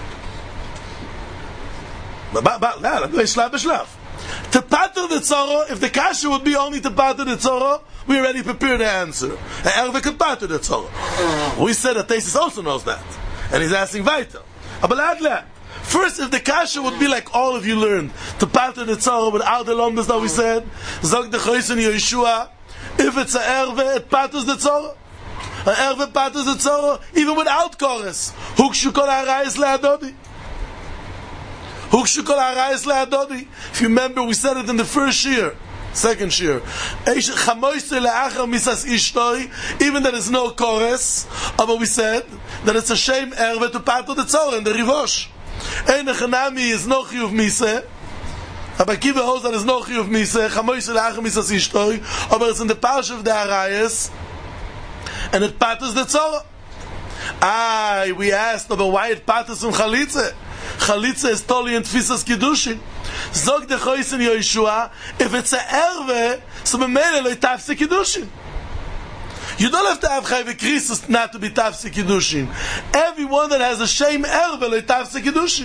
But, but, but, now, let's go shlav b'shlav. To patter the Tzorah, if the kasha would be only to patter the Tzorah, we already prepared the answer. And Erve could patter the Tzorah. We said that Taisus also knows that. And he's asking weiter. Aber first, if the kasha would be like all of you learned, to patter the Tzorah without the lomdas that we said, Zog de Chosin Yoshua, if it's a Erve, it patters the Tzorah. An Erve patters the Tzorah, even without chorus. Hukshu kol harayis le'adodi. Hukshu kol harayis le'adodi. If you remember, we said it in the first year, second year. Chamoise le'achar misas ishtoi, even that is no chorus, but we said that it's a shame Erve to patter the Tzorah in the Rivosh. Ein echanami is no chiyuv miseh. Aber Kiva holds that is no chiyuv miseh. Chamoise le'achar misas ishtoi, but it's in the Parsha of the Arayas, and it patters the Tzorah. Ah, we asked about why it patters from Chalitze. Chalitze is totally in Tfisas Kiddushin. Zog de Chosin Yoshua, if it's a Erve, so b'meile lo tafse Kiddushin. You don't have to have Chayve Krisus not to be tafse Kiddushin. Everyone that has a shame Erve lo tafse Kiddushin.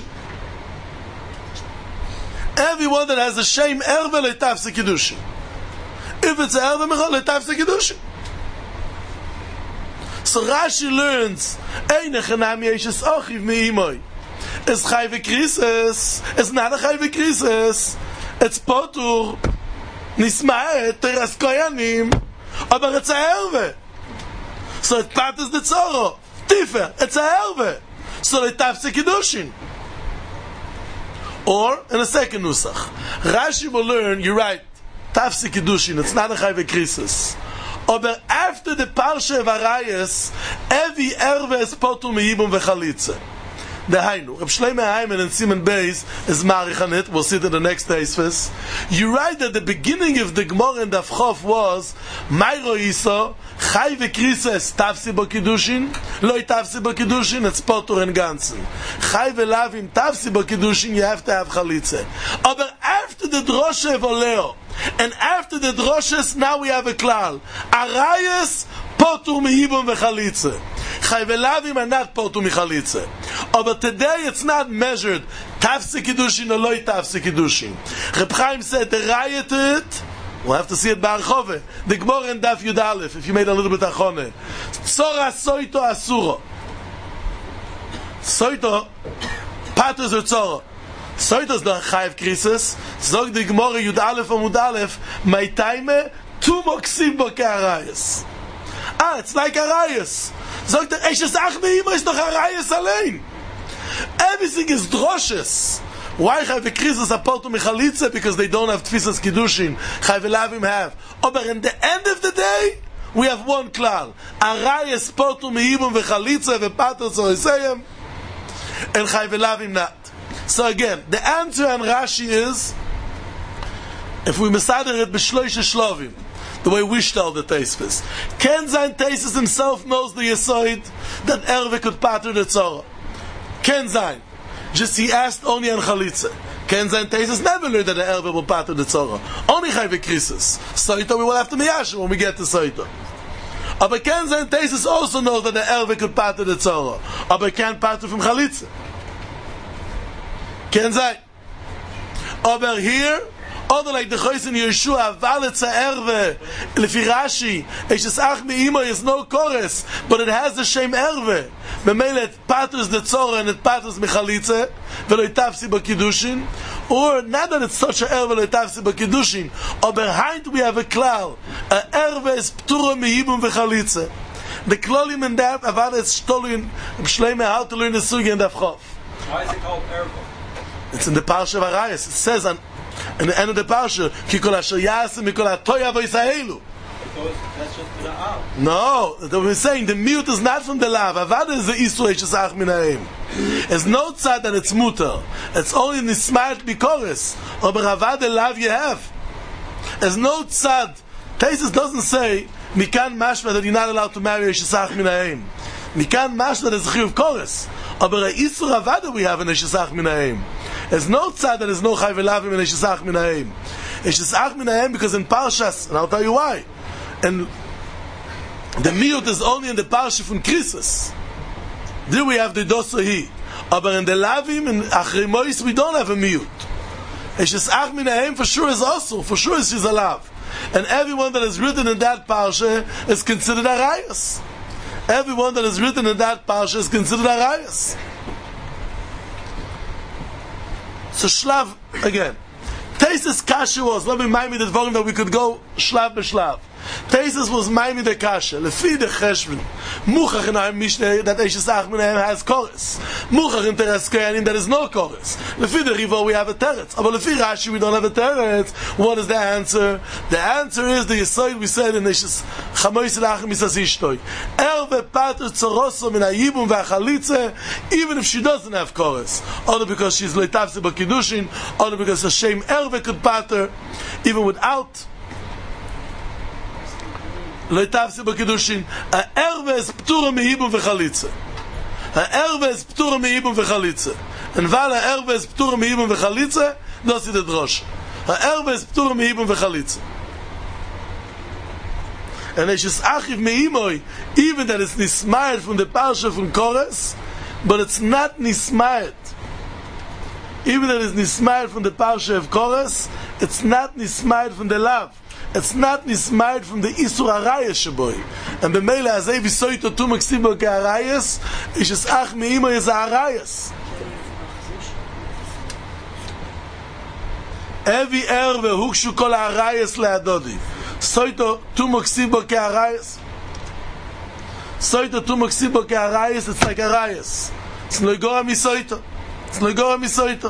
Everyone that has a shame Erve lo tafse Kiddushin. If it's a Erve, lo tafse Kiddushin. So Rashi learns, Eine Chanami Eshes Achiv Me'imoi. It's Chayve Krisus. It's not a Chayve Krisus. It's Potur. Nismaet, Teras Koyanim. Aber it's a Erve. So it patters the Tzorah. Tifer, it's a Erve. So it tafse Kiddushin. Or, in a second Nusach, Rashi will learn, you're right, tafse Kiddushin, it's not a Chayve Krisus. Aber after the Parsha of Arayas, every Erve is Potur Me'ibum V'chalitze. The Hainu. Reb Shlomo Hayman and Simon Beis is Marich on it. We'll see it in the next Teisves. You write that the beginning of the Gemara in Daf Chof was Mayro Iso Chai v'Krisa es Tafsi bo Kiddushin Loi Tafsi bo Kiddushin it's Potur and Ganzen. Chai v'Lavim Tafsi bo Kiddushin you have to have Chalitze. Aber after the Droshe of Oleo and after the Droshes now we have a klal. Arayas Potur Me'ibum v'Chalitze. Chai v'Lavim are not Potur Michalitze. But today it's not measured Tafse Kiddushin or Loi Tafse Kiddushin. Reb Chaim said the riot it. We'll have to see it by Archove. The Gemara in Daf Yud Aleph, if you made a little bit achone. Tzora Soito Asuro. Soito Pater or Tzora. Soito is the Chayev Krisus. Zog the Gemara Yud Aleph or Mud Aleph. My time tu moksim bo ke'arayas. Ah, it's like Arayas. Zog the Eshes Ach Me'ima is doch Arayas allein. Everything is droshes. Why Chayve Krisus are Potur Michalitze? Because they don't have Tfisas Kiddushin. Chayve Lavim have. Oh, but in the end of the day, we have one klal. Arayas Potur Me'ibum V'chalitze V'pater Zoriseyem. And Chayve Lavim not. So again, the answer on Rashi is, if we mesader it b'shloishe shlovim, the way we tell the Teisves, Ken Zayin Teisus himself knows the Yesoid that Erve could pater the Tzorah. Ken Zayin. Just he asked only on Chalitze. Ken Zayin Teisus never learned that the Erve will pater the Tzorah. Only Chayve Krisus. Soito we will have to miyashu when we get to Soito. Aber Ken sein Tesis also knows that the Erwe could part of the Tzora. Aber can't part from Chalitza. Ken sein. Aber here, oder like the Chois in Yeshua, Valitza Erwe, Lefi Rashi, Eshes Ach Me'imo is no chorus, but it has the same Erwe. Memele it patters the Tzora and it patters Mechalitza, Velo Itavsi B'Kiddushin, or not that it's such a Erwe Velo Itavsi B'Kiddushin, or behind we have a klal, a Erwe is Ptura Me'ibum V'Chalitza. The klolim in that, Avada is Shtolin, Shleime, how to learn the Sugi and Avchof. Why is it called Erva? It's in the Parsha of Arayos. It says on in the end of the Parsha, Ki kol asher yasim mikol hatoya v'yisraelu. That's just the Av. No, that we're saying the mute is not from the lav. Avada is the Isur Shesach Minaim. There's no tzad that it's mutar. It's only in the smart bikoris. Or Avada lav you have. There's no tzad. Taisus doesn't say mikan mashma that you're not allowed to marry a Shesach Minaim. Mikan mashma that is chiyuv koris. Aber a Isur Avada we have in a Shesach Minaim. There's no tzad that is no chayv elavim in a Shesach Minaim. A Shesach Minaim because in Parshas, and I'll tell you why. And the miyut is only in the Parsha from Krisus. There we have the dosahi. But in the lavim and Achremois we don't have a miyut. A Shesach Minaim for sure is also, for sure is she's a lav. And everyone that is written in that Parsha is considered a rayas. Everyone that is written in that Parsha is considered a rayas. So shlav again. Taisus kasha was, let me remind me the volume that we could go shlav b'shlav. Taisus was Maimi the Kasha. Lefi the Cheshvan. Muchach in our Mishnah that Eshes Ach Minaim has chorus. Muchach in Teres Koyanim there is no chorus. Lefi the Rivo we have a teretz. But Lefi Rashi we don't have a teretz. What is the answer? The answer is the Yesod we said in Eshes Chamois Lachem Misas Ishtoi. Erve Pater Tzoroso Min HaYibum V'Achalitze, even if she doesn't have chorus. Only because she's Leitavse B'Kiddushin, only because Hashem Erve could Pater, even without Leitavse B'Kiddushin. A Erve is Ptura Me'ibum V'Chalitze. A Erve is Ptura Me'ibum V'Chalitze. And while a Erve is Ptura Me'ibum V'Chalitze, das ist der Drosh. A Erve is Ptura Me'ibum V'Chalitze. And it's just Achiv Me'imoi, even that it's Nismayet from the Parsha from Kores, but it's not Nismayet. Even that it's Nismayet from the Parsha of Kores, it's not Nismayet from the Lav. It's not nismayed from the Isur Arayas Shaboy. And b'meila azay v'soyto tumak sibo k'arayas, ish es ach me'imo is Arayas. Every erve hukshu kol Arayas le'adodi. Soyto tumak sibo k'arayas. Soyto tumak sibo k'arayas, it's like Arayas. It's loigora misoyto. It's loigora misoyto.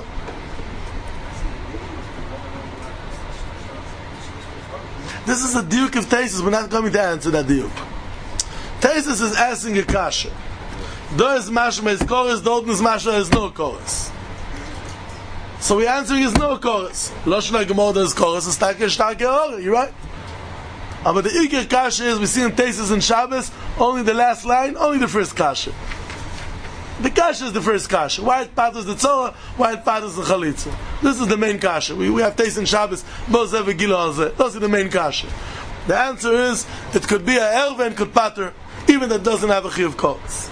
This is a diuk of Taisus. We're not coming to answer that diuk. Taisus is asking a kasha. Do is mashma is chorus, do is mashma is no chorus. So we're answering is no chorus. Loshna Gemorda is chorus, is starke starke ore, you're right? But the ikir kasha is, we see in Taisus and Shabbos, only the last line, only the first kasha. The kasha is the first kasha. Why it patters the tzora, why it patters the chalitza. This is the main kasha. We, we have Taisus and Shabbos, both have a gila on that. Those are the main kasha. The answer is, it could be a erve and could patter, even that doesn't have a chiyuv chorus.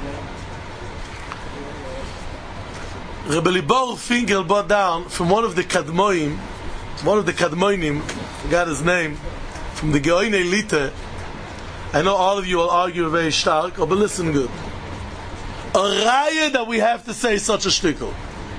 Rebbe Libor Finkel brought down from one of the kadmoim, one of the kadmoinim, forgot his name, from the Geoin Elite. I know all of you will argue very stark, but listen good. A raya that we have to say such a shtickle.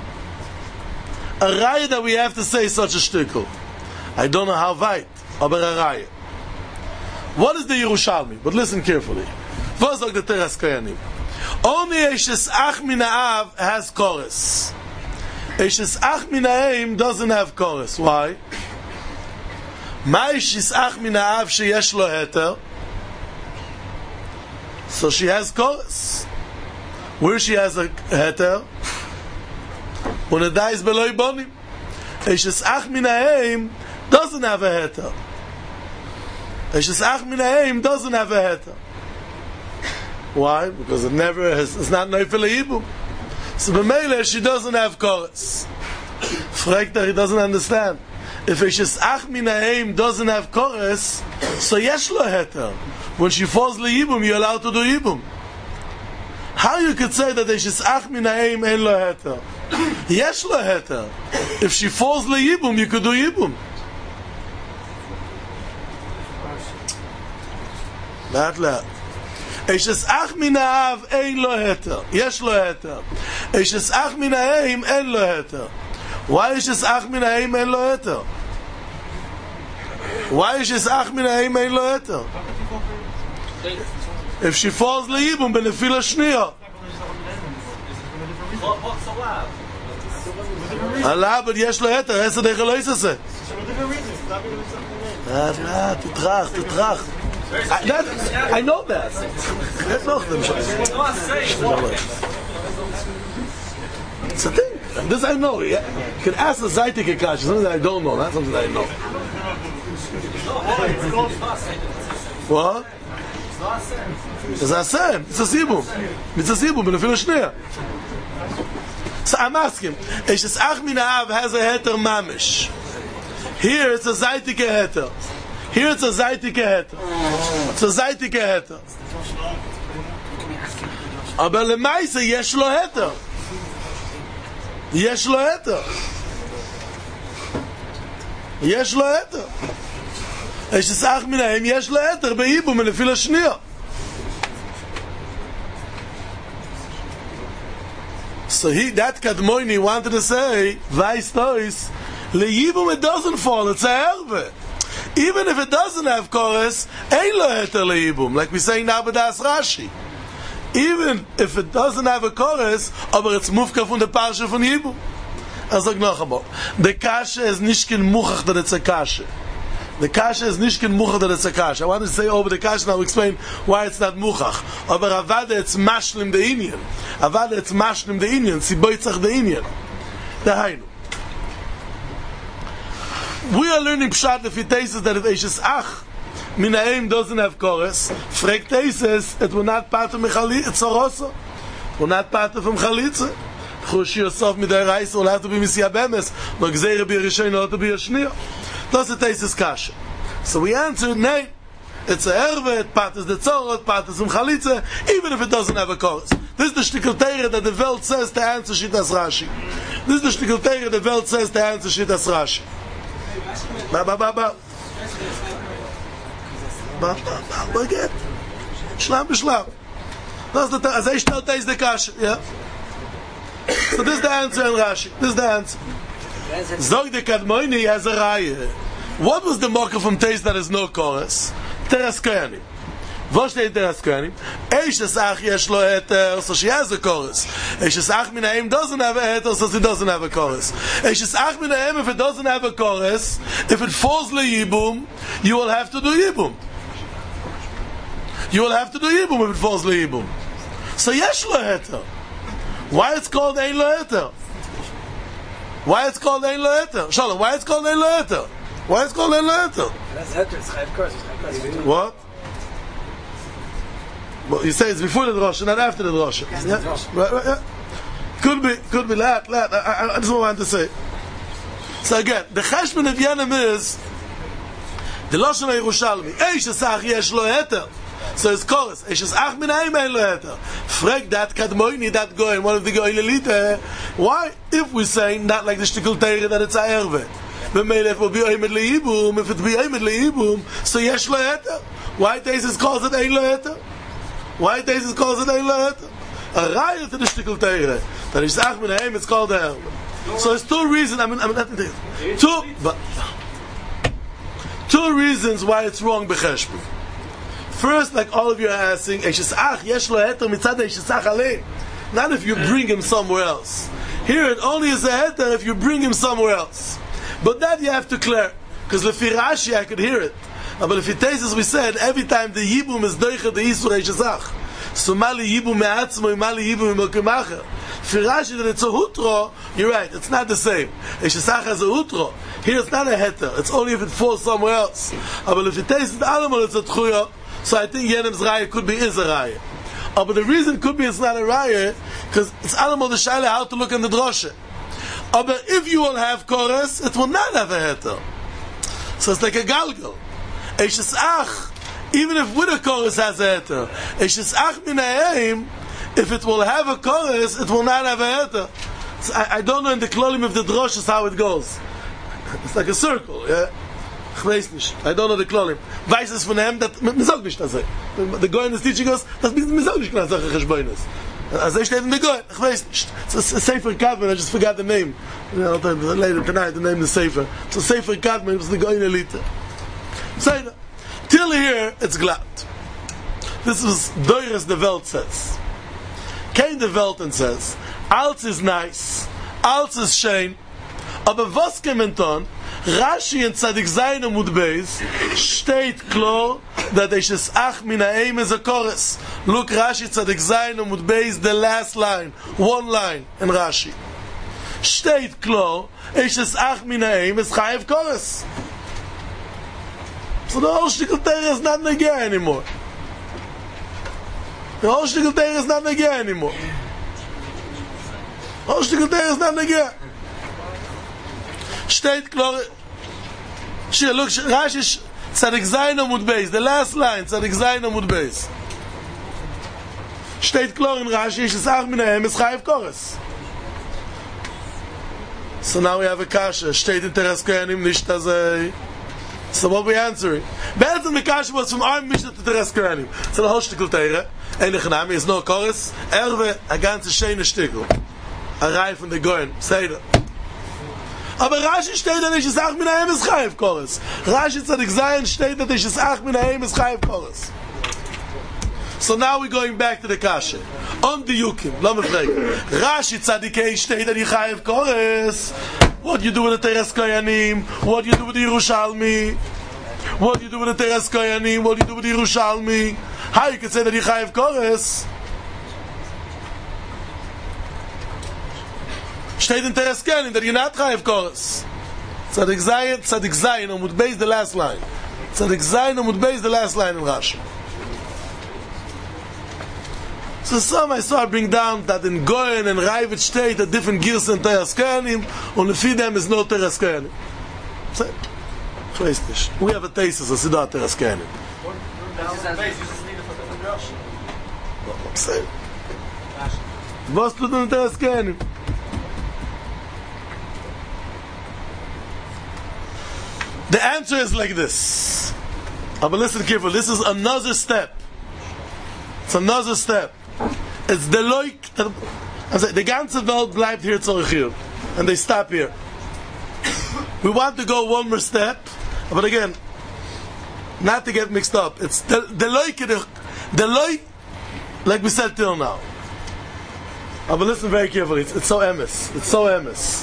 A raya that we have to say such a shtickle. I don't know how weit, aber a raya. What is the Yerushalmi? But listen carefully. Was sagt the Teres Koyanim? Only Eshes Ach Min HaAv has chorus. Eshes Ach Min HaAim doesn't have chorus. Why? Ma Eshes Ach Min HaAv sheyesh lo heter? So she has chorus. Where she has a heter? When it dies below bonim. Eshes Ach Min HaAim doesn't have a heter. Eshes Ach Min HaAim doesn't have a heter. Why? Because it never has, it's not neufel ibum. So b'meile she doesn't have chorus. Fragt her, he doesn't understand. If Eshes Ach Min Ha'em doesn't have chorus, so yesh lo heter. When she falls le'ibum, you're allowed to do ibum. How you could say that Eshes Ach Min Ha'em en lo heter? Yesh lo heter. If she falls le'ibum, you could do ibum. Laat laat. Eshes Ach Min Ha'av ein lo heter. Yesh lo heter. Eshes Ach Min Ha'em en lo heter. Why is Eshes Ach Min Ha'em en lo heter? Why is Eshes Ach Min Ha'em en lo heter? If she falls le'ibum benefila shniya. What's allowed? Allah, but yesh lo heter. Hesed eichel lo yisase. Laat laat. Titrach, titrach. I, that, I know that. That's not them. It's a thing. This I know. Yeah. You can ask the Zaytik Akash. Something that I don't know. That's something that I know. What? It's a sin. It's a sibum. It's a sibum. But if you're shneya. So I'm asking. Eshes Ach Min Ha'av has a heter mamish. Here it's a Zaytik heter. Here it's a Zaytik heter. It's a Zaytik heter. Aber lemaise yesh lo heter. Yesh lo heter. Yesh lo heter. Eshes Ach Min Ha'em yesh lo heter beibum lefi shniya. So he, that Kadmoini wanted to say, Vais Tois, leibum it doesn't fall, it's a herbe. Even if it doesn't have chorus, ein lo heter leibum, like we say now b'das Rashi. Even if it doesn't have a chorus, aber it's mufka from the parsha von Yibum. I sag noch einmal, the kasha is nishkin muchach that it's a kasha. The kasha is nishkin muchach that it's a kasha. I want to say over the kasha and I'll explain why it's not muchach. Aber avada it's mashlim the inyan. Avada it's mashlim the inyan. Si boitzach the inyan. Dahainu. We are learning pshat if it says that if Eshes Ach Min Ha'em doesn't have chorus, fragt Eises, it will not part of Mechalitza, it's Oroso. It will not part of Mechalitza. Chush Yosef Midei Reis will have to be Misiya Bemes, no Gzeire be Rishon, no to be a Shniya. That's the Eises Kasha. So we answered, nay, it's a Erve, it part is the Tzorot, part is Mechalitza, even if it doesn't have a chorus. This is the Shtikel Teire that the Welt says to answer Shitas Rashi. This is the Shtikel Teire the Welt says to answer Shitas Rashi. Ba ba ba ba. Ba ba ba. Baget. Shlam b'shlam. That's the as I start is the kasha. Yeah. So this is the answer in Rashi. This is the answer. Zog the Kadmoini has a raya. What was the mocker from taste that is no chorus? Teras Koyanim. What steht Teras Koyanim? Eshes Ach yesh lo heter, so she has a chorus. Eshes Ach Min Ha'em doesn't have a heter, so she doesn't have a chorus. Eshes Ach Min Ha'em, if it doesn't have a chorus, if it falls le'ibum, you will have to do yibum. You will have to do yibum if it falls le'ibum. So yesh lo heter. Why it's called ein lo heter? Why it's called ein lo heter? Shalom, why it's called ein lo heter? Why it's called ein lo heter? That's heter, it's chayv course. What? Well, you say it's before the drosha, not after the drosha. Yeah? Right, right, yeah. Could be, could be. Lat, lat. I, I just want to say. So again, the cheshbon of Yanim is the Lashon HaYerushalmi. Eshes Ach yesh lo heter. So it's chorus. Eshes Ach Min Ha'em ein lo heter. Frag that Kadmoini, that goyim, one of the goyim elite. Why? If we say not like the Shtikel Teire that it's a erve. But maybe if it will be oimed leibum, if it be oimed leibum, so yesh lo heter. Why Teisus calls it ein lo heter? Why Teisus calls it ein lo heter? A raya to the Shtikel Teire. That Eshes Ach Min Ha'em, it's called a erve. So it's two reasons. I mean, I mean, nothing to two, but two reasons why it's wrong b'cheshbon. First, like all of you are asking, Eshes Ach yesh lo heter mitzad Eshes Ach alein. Not if you bring him somewhere else. Here it only is a heter if you bring him somewhere else. But that you have to clear, because lefi Rashi I could hear it. But if it takes, as we said, every time the yibum is doicha the isur Eshes Ach. So mali yibum me'atzmo, mali yibum me'okemacher. For Rashi that it's a hutro, you're right, it's not the same. Eshes Ach has a hutro. Here it's not a heter, it's only if it falls somewhere else. But if it tastes the animal, it's a tchuya. So I think Yenim's raya could be is a raya. But the reason could be it's not a raya, because it's animal the shaila how to look in the drosha. But if you will have chorus, it will not have a heter. So it's like a galgal. Eishes ach, even if with a chorus has a heter, Eishes ach min ha'eim, if it will have a chorus, it will not have a heter. So I, I don't know in the klolim of the droshes how it goes. It's like a circle, yeah? Ich weiß nicht. I don't know the klolim. Weiß es von ihm, that, man sagt nicht das. The Goyen is teaching us, that man sagt nicht, dass er Cheshbonis. Also ich steht in the Goyen, ich weiß nicht. It's a Sefer Kadman, I just forgot the name. You know, later tonight, the name is Sefer. It's a Sefer Kadman, it was the Goyen Elite. Say that. Till here, it's glad. This is Deures the Welt says. Kein the Welten says, alles is nice, alles is schön, aber was kommt dann? Rashi in Tzadik Zayin Amud Beis steht klar that Eishes ach min ha'eim is a chorus. Look, Rashi Tzadik Zayin Amud Beis, the last line, one line in Rashi. Steht klar, Eishes ach min ha'eim is chayev chorus. So the whole shtickle Torah is not negeh anymore. The whole shtickle Torah is not negeh anymore. The whole shtickle Torah is not negeh. Steht klar. Shir, look, Rashi Tzadik Zayin Amud Beis, the last line, Tzadik Zayin Amud Beis. Steht klar in Rashi, Eishes ach min ha'eim is chayev chorus. So now we have a kasha. Steht in Teres Kohanim nicht as a... So what we answering? Be'etzem the kasha was from our Mishnah to Teres Kohanim. So the whole shtickle Torah, einige Name, is no chorus, erwe a ganze schöne shtickle. A rei von der Goyen, say that. Aber Rashi steht da nicht, es ach min ha'eim is chayev chorus. Rashi Tzadik Zayin steht da nicht, es ach min ha'eim is chayev chorus. So now we're going back to the kasha. On the yukim, let me fragen. Rashi Tzadikei steht da nicht chayev chorus. What do you do with the Teres Kohanim? What do you do with the Yerushalmi? What do you do with the Teres Kohanim? What do you do with the Yerushalmi? How you can say that you chayev chorus? Steht in Teres Kohanim that you're not chayev chorus. Tzadik Zayin, Tzadik Zayin, Amud Beis, the last line. Tzadik Zayin, Amud Beis, the last line in Rashi. So some I saw bring down that in Goyen and Raivit state a different gears in Teres Kohanim, and if them is no Teres Kohanim. So, ich weiß nicht. We have a thesis, as it not Teres Kohanim. I'm saying. Was tut in Teres Kohanim? The answer is like this. But listen carefully. This is another step. It's another step. It's the loik. The ganze Welt bleibt hier zurück hier. And they stop here. We want to go one more step. But again, not to get mixed up. It's the, the loik. The loik, like we said till now. But listen very carefully. It's, it's so emes. It's so emes.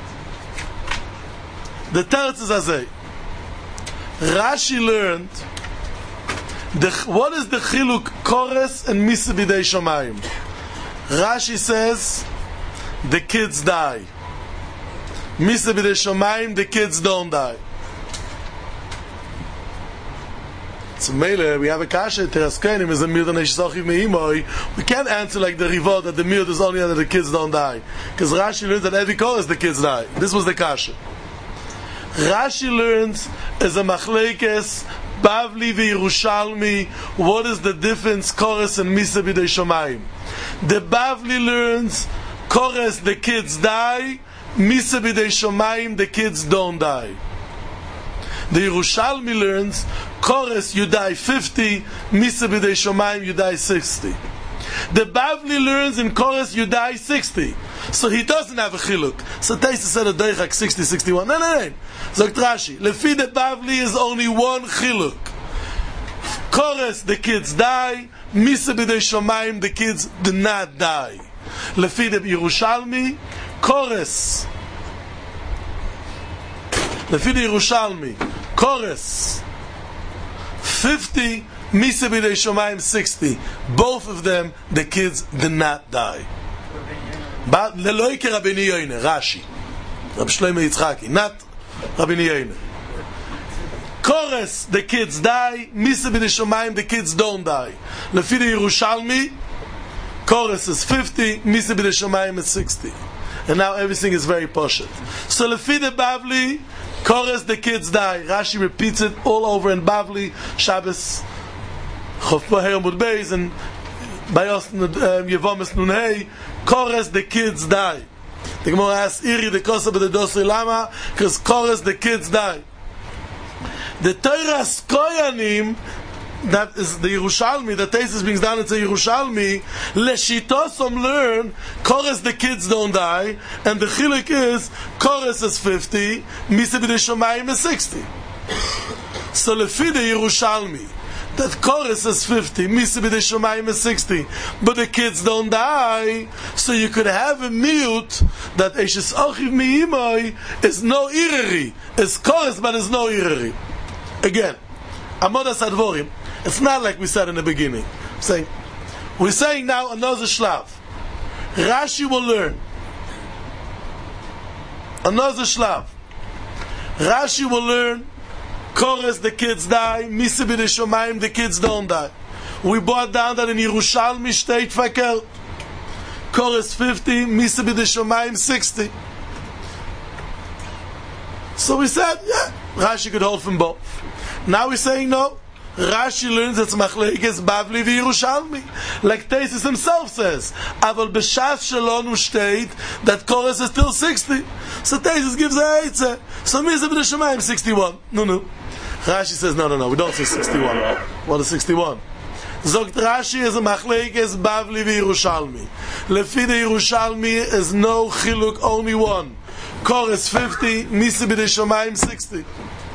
The teretz is azay. Rashi learned the, what is the chiluk chorus and misa b'dei shomayim. Rashi says the kids die. Misa b'dei shomayim, the kids don't die. So Mele, we have a kasha. Teres Kohanim is a mir and Eishes me'imoi. We can't answer like the Rivot that the mir is only that the kids don't die, because Rashi learns that every chorus the kids die. This was the kasha. Rashi learns as a machlekes Bavli v'Yerushalmi. What is the difference chorus and misa b'dei shomayim? The Bavli learns chorus the kids die, misa b'dei shomayim the kids don't die. The Yerushalmi learns chorus you die fifty, misa b'dei shomayim you die sixty. The Bavli learns in chorus you die sixty. So he doesn't have a chiluk. So Taisa said a doichak sixty, sixty-one. No, no, no. Zogt Rashi. Lefi the Bavli is only one chiluk. Chorus, the kids die. Misa b'dei shomayim, the kids do not die. Lefi the Yerushalmi, chorus. Lefi the Yerushalmi, chorus. fifty, Misa b'dei shomayim, sixty. Both of them, the kids did not die. But leloike Rabbeinu Yoine, Rashi, Rab Shlomo Yitzchaki, not Rabbeinu Yoine. Chorus, the kids die. Misa b'dei shomayim, the kids don't die. Lefi the Yerushalmi, chorus is fifty. Misa b'dei shomayim is sixty. and now everything is very poshut. So Lefi the Bavli, Kores the kids die. Rashi repeats it all over in Bavli, Shabbos, Chof Boher Mud Beis, and Bayos Yevomis Nunhei, Kores the kids die. The Gemara asks Iri the Kosa the Dosri Lama, because Kores the kids die. The Teiras Koyanim, that is the Yerushalmi, the Tesis brings down into Yerushalmi, Leshitosom learn, Kores the kids don't die, and the Chilik is, Kores is fifty, Misa B'dei Shomayim is sixty. So Lefi the Yerushalmi, that Kores is fifty, Misa B'dei Shomayim is sixty, but the kids don't die, so you could have a mute that Eshes Ochiv Mi'imoi is no Ireri, is Kores but is no Ireri. Again, Amodas Advorim, it's not like we said in the beginning. I'm saying, we're saying now another shlav. Rashi will learn. Another shlav. Rashi will learn. Kores, the kids die. Misa B'dei Shomayim, the kids don't die. We brought down that in Yerushalmi state fakir. Kores fifty, Misa B'dei Shomayim sixty. So we said, yeah, Rashi could hold from both. Now we're saying no. Rashi learns it's Machlekes Bavli v'Yerushalmi. Like Tesis himself says, Aval b'shas shelonu state that Kores is still sixty. So Tesis gives a eitzah. So Misa B'dei Shomayim sixty-one. No, no. Rashi says, no, no, no, we don't say sixty-one. What is sixty-one? Zogt Rashi is a Machlekes Bavli v'Yerushalmi. Lefi the Yerushalmi is no chiluk, only one. Kores fifty, Misa B'dei Shomayim sixty.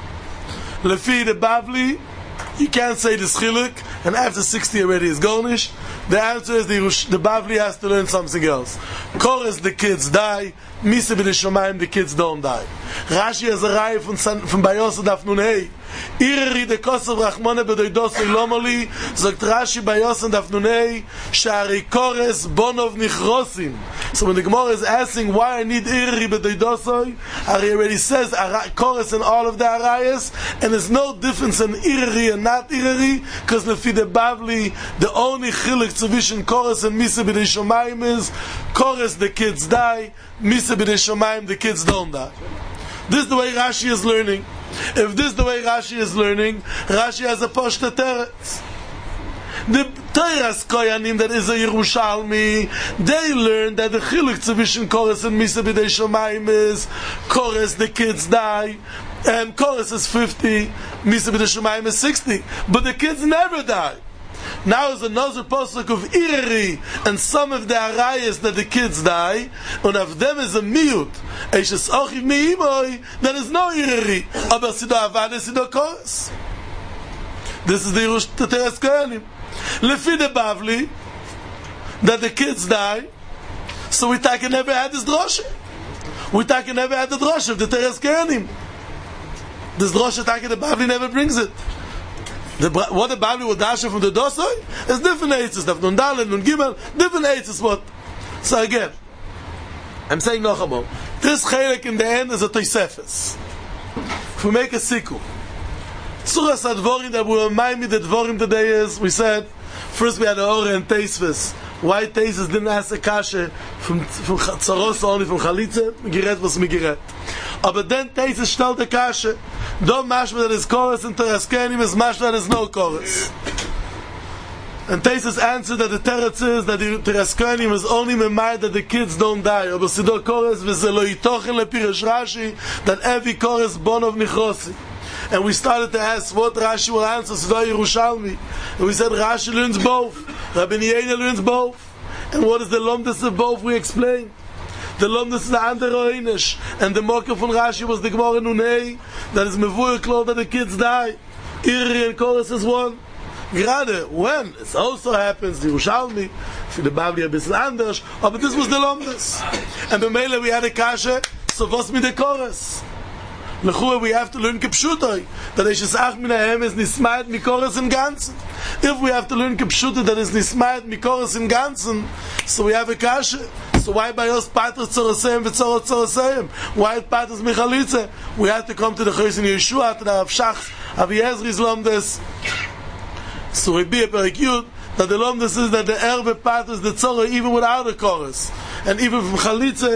Lefi the Bavli, you can't say this chiluk, and after sixty already is gonish. The answer is the, the Bavli has to learn something else. Kores, the kids die. Misa B'dei Shomayim, the kids don't die. Rashi has a raya from, from Bayos Daf Nun Hey. Ireri de Kosov Rachmone B'dei Dosri Lomoli, Zogt Rashi Bayos Daf Nun Hey, Shari Kores Bonov Nichrosim. So when the Gemara is asking why I need Ireri B'dei Dosri, Ari already says Kores in all of the Arayas, and there's no difference in Ireri and not Ireri, because Lefi the Bavli, the only chilik tzavishon Kores and Misa B'dei Shomayim is Kores, the kids die. Misa B'dei Shomayim, the kids don't die. This is the way Rashi is learning. If this is the way Rashi is learning, Rashi has a poshta teretz. The Teiras Koyanim that is a Yerushalmi, they learn that the chiluk tzavishon Kores and Misa B'dei Shomayim is Kores, the kids die, and Kores is fifty, Misa B'dei Shomayim is sixty, but the kids never die. Now is another pasuk of Ireri and some of the arayas that the kids die, and of them is a miut. Eshes Ochiv Mi'imoi, there is no Ireri. Aber Sido Avada, Sido Kores. This is the Yerush Teres Koyanim. Lefi the Bavli, that the kids die, so we take never had this drosha. We take never had the drosha of the Teres Koyanim. This drosha take the Bavli never brings it. The, what the Bavli would dash from the Dosoi is different eitzes. Daf Nun Daled, Nun Gimel, different eitzes. What? So again, I'm saying noch einmal, this chelik in the end is a Tosefes. If we make a siku, Tzuras Advorim that we remind me the Dvorim today is, we said, first we had the Ore and Teisves. Why Teisves didn't ask a kasha from from Tzaros only from Chalitze, Migiret was Migiret. But then Teisves stellt the kasha. Don't mashma that is chorus and Teres Koyanim is mashma that is no chorus. And Teisves answered that the teretz is that the Teres Koyanim is only memayed that the kids don't die. Or b'sido chorus v'ze lo yitochen lepirish Rashi that every chorus bonov nichrosi. And we started to ask what Rashi will answer, Sido Yerushalmi. And we said Rashi learns both. Rabbi Yehuda learns both. And what is the lomdus of both? We explained. The lomdus is the andere Einish. And the mocker from Rashi was the Gemara Nun Hey, that is mevuah klol that the kids die. Iri and chorus is one. Gerade when it also happens, the Yerushalmi, for the Bavli a bisschen anders, but this was the lomdus. And the Mele we had a kasha, so was mit the chorus? Lechua, we have to learn Kipshutai, that Eshes Ach Minahem is Nismayat Mikoros im Ganzen. If we have to learn Kipshutai, that is Nismayat Mikoros im Ganzen, so we have a kasha. So why by us Patras Tzorosayim v'Tzorot Tzorosayim? Why Patras Michalitze? We have to come to the Choshen Yeshua, to the Rav Shach, Aviezri's Lomdes. So we be a Perik Yud, that the Lomdes is that the Erbe Patras, the Tzorah, even without a chorus. And even from Chalitze,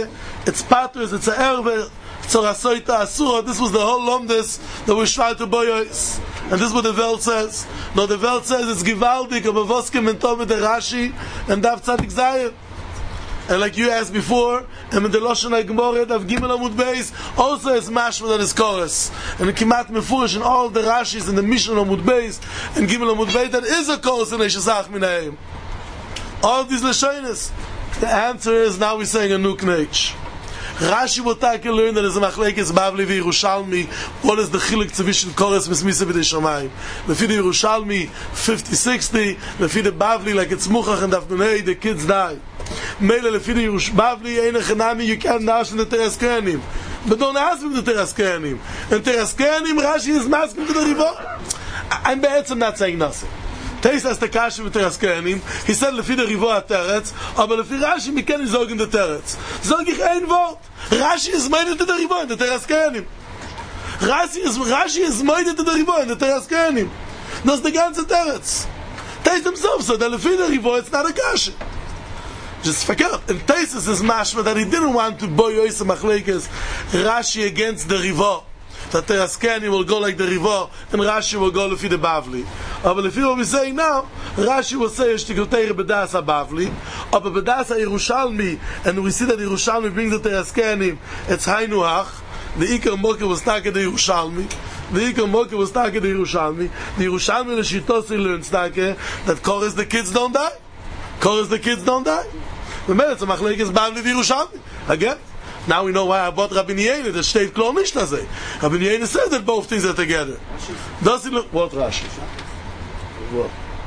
it's paters, it's a erve, it's a rasoita asura. This was the whole lomdes that we tried to boyos. And this is what the Welt says. No, the Welt says it's givaldik, aber was kommt mit the Rashi, and Dav Tzadik Zayir. And like you asked before, and with the Lashon HaGemorah of Gimel Amud Beis, also is mashma that is chorus. And the Kimat Mefurish and all the Rashis in the Mishnah Amud Beis and Gimel Amud Beis, that is a chorus in Eishazach Minaim. All these Lashonis. The answer is now we're saying a new knech. Rashi will take a learn that is a machlekes Bavli vi Yerushalmi. What is the chiluk tzvishin chorus mismisa b'dei shamayim? Lefi the Yerushalmi fifty sixty. Lefi the Bavli like it's muchach and dafnei the kids die. Mele lefi the Bavli eine chenami you can't dash in the teres kehanim. But don't ask me the teres kehanim. And teres kehanim Rashi is masking to the river. I'm be'etzem not saying nothing. Teis as the kasha with teres kehanim. He said lefi the river at teretz. Aber lefi Rashi mi ken zogen the teretz. Zog ich ein Wort. Rashi is minded to the river in the teres kehanim. Rashi is Rashi is minded to the river in the teres kehanim. That's the ganze teretz. Teis himself said that lefi the river it's not a kasha. Just forget. And Taisus is mashma that he didn't want to boy Yosef Machlekes Rashi against the river. That the Askani will go like the river and Rashi will go lefi the Bavli. But if you what we're saying now, Rashi will say Shtikotei Bedas Bavli, but Bedas Yerushalmi, and we see that Yerushalmi brings the Askani. It's Hainuach. The Ikar Moke was taken the Yerushalmi. The Ikar Moke was taken the Yerushalmi. The Yerushalmi the Shitosi learns that chorus the kids don't die. Chorus the kids don't die. Remember, it's a machlekes Bavli Yerushalmi. Again, now we know why I bought Rabbi Yehuda. The state klo nicht das. Rabbi Yehuda says that both things are together. Does it look what Rashi? What?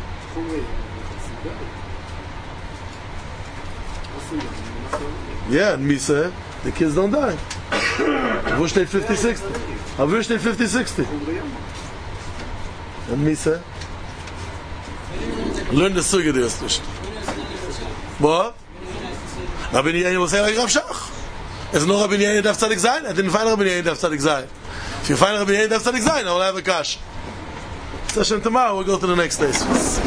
Yeah, and me say the kids don't die. Wo steht fifty sixty? Aber wo steht fifty sixty? And me say learn the suge der ist nicht. What? Rabbi Yehuda will say like Rav Shach. It's no Rabbi Yehuda Daf Tzadik Zayin. I didn't find Rabbi Yehuda Daf Tzadik Zayin. If you find Rabbi Yehuda Daf Tzadik Zayin, I will have a kash. Session tomorrow, we'll go to the next day.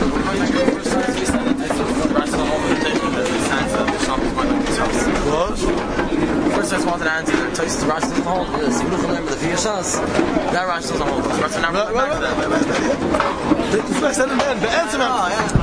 What? First, I just wanted to answer. Tosis Rashi doesn't hold this. You don't remember the Viyashas. That Rashi doesn't hold this. Rashi never went back to that. The first and then, the answer.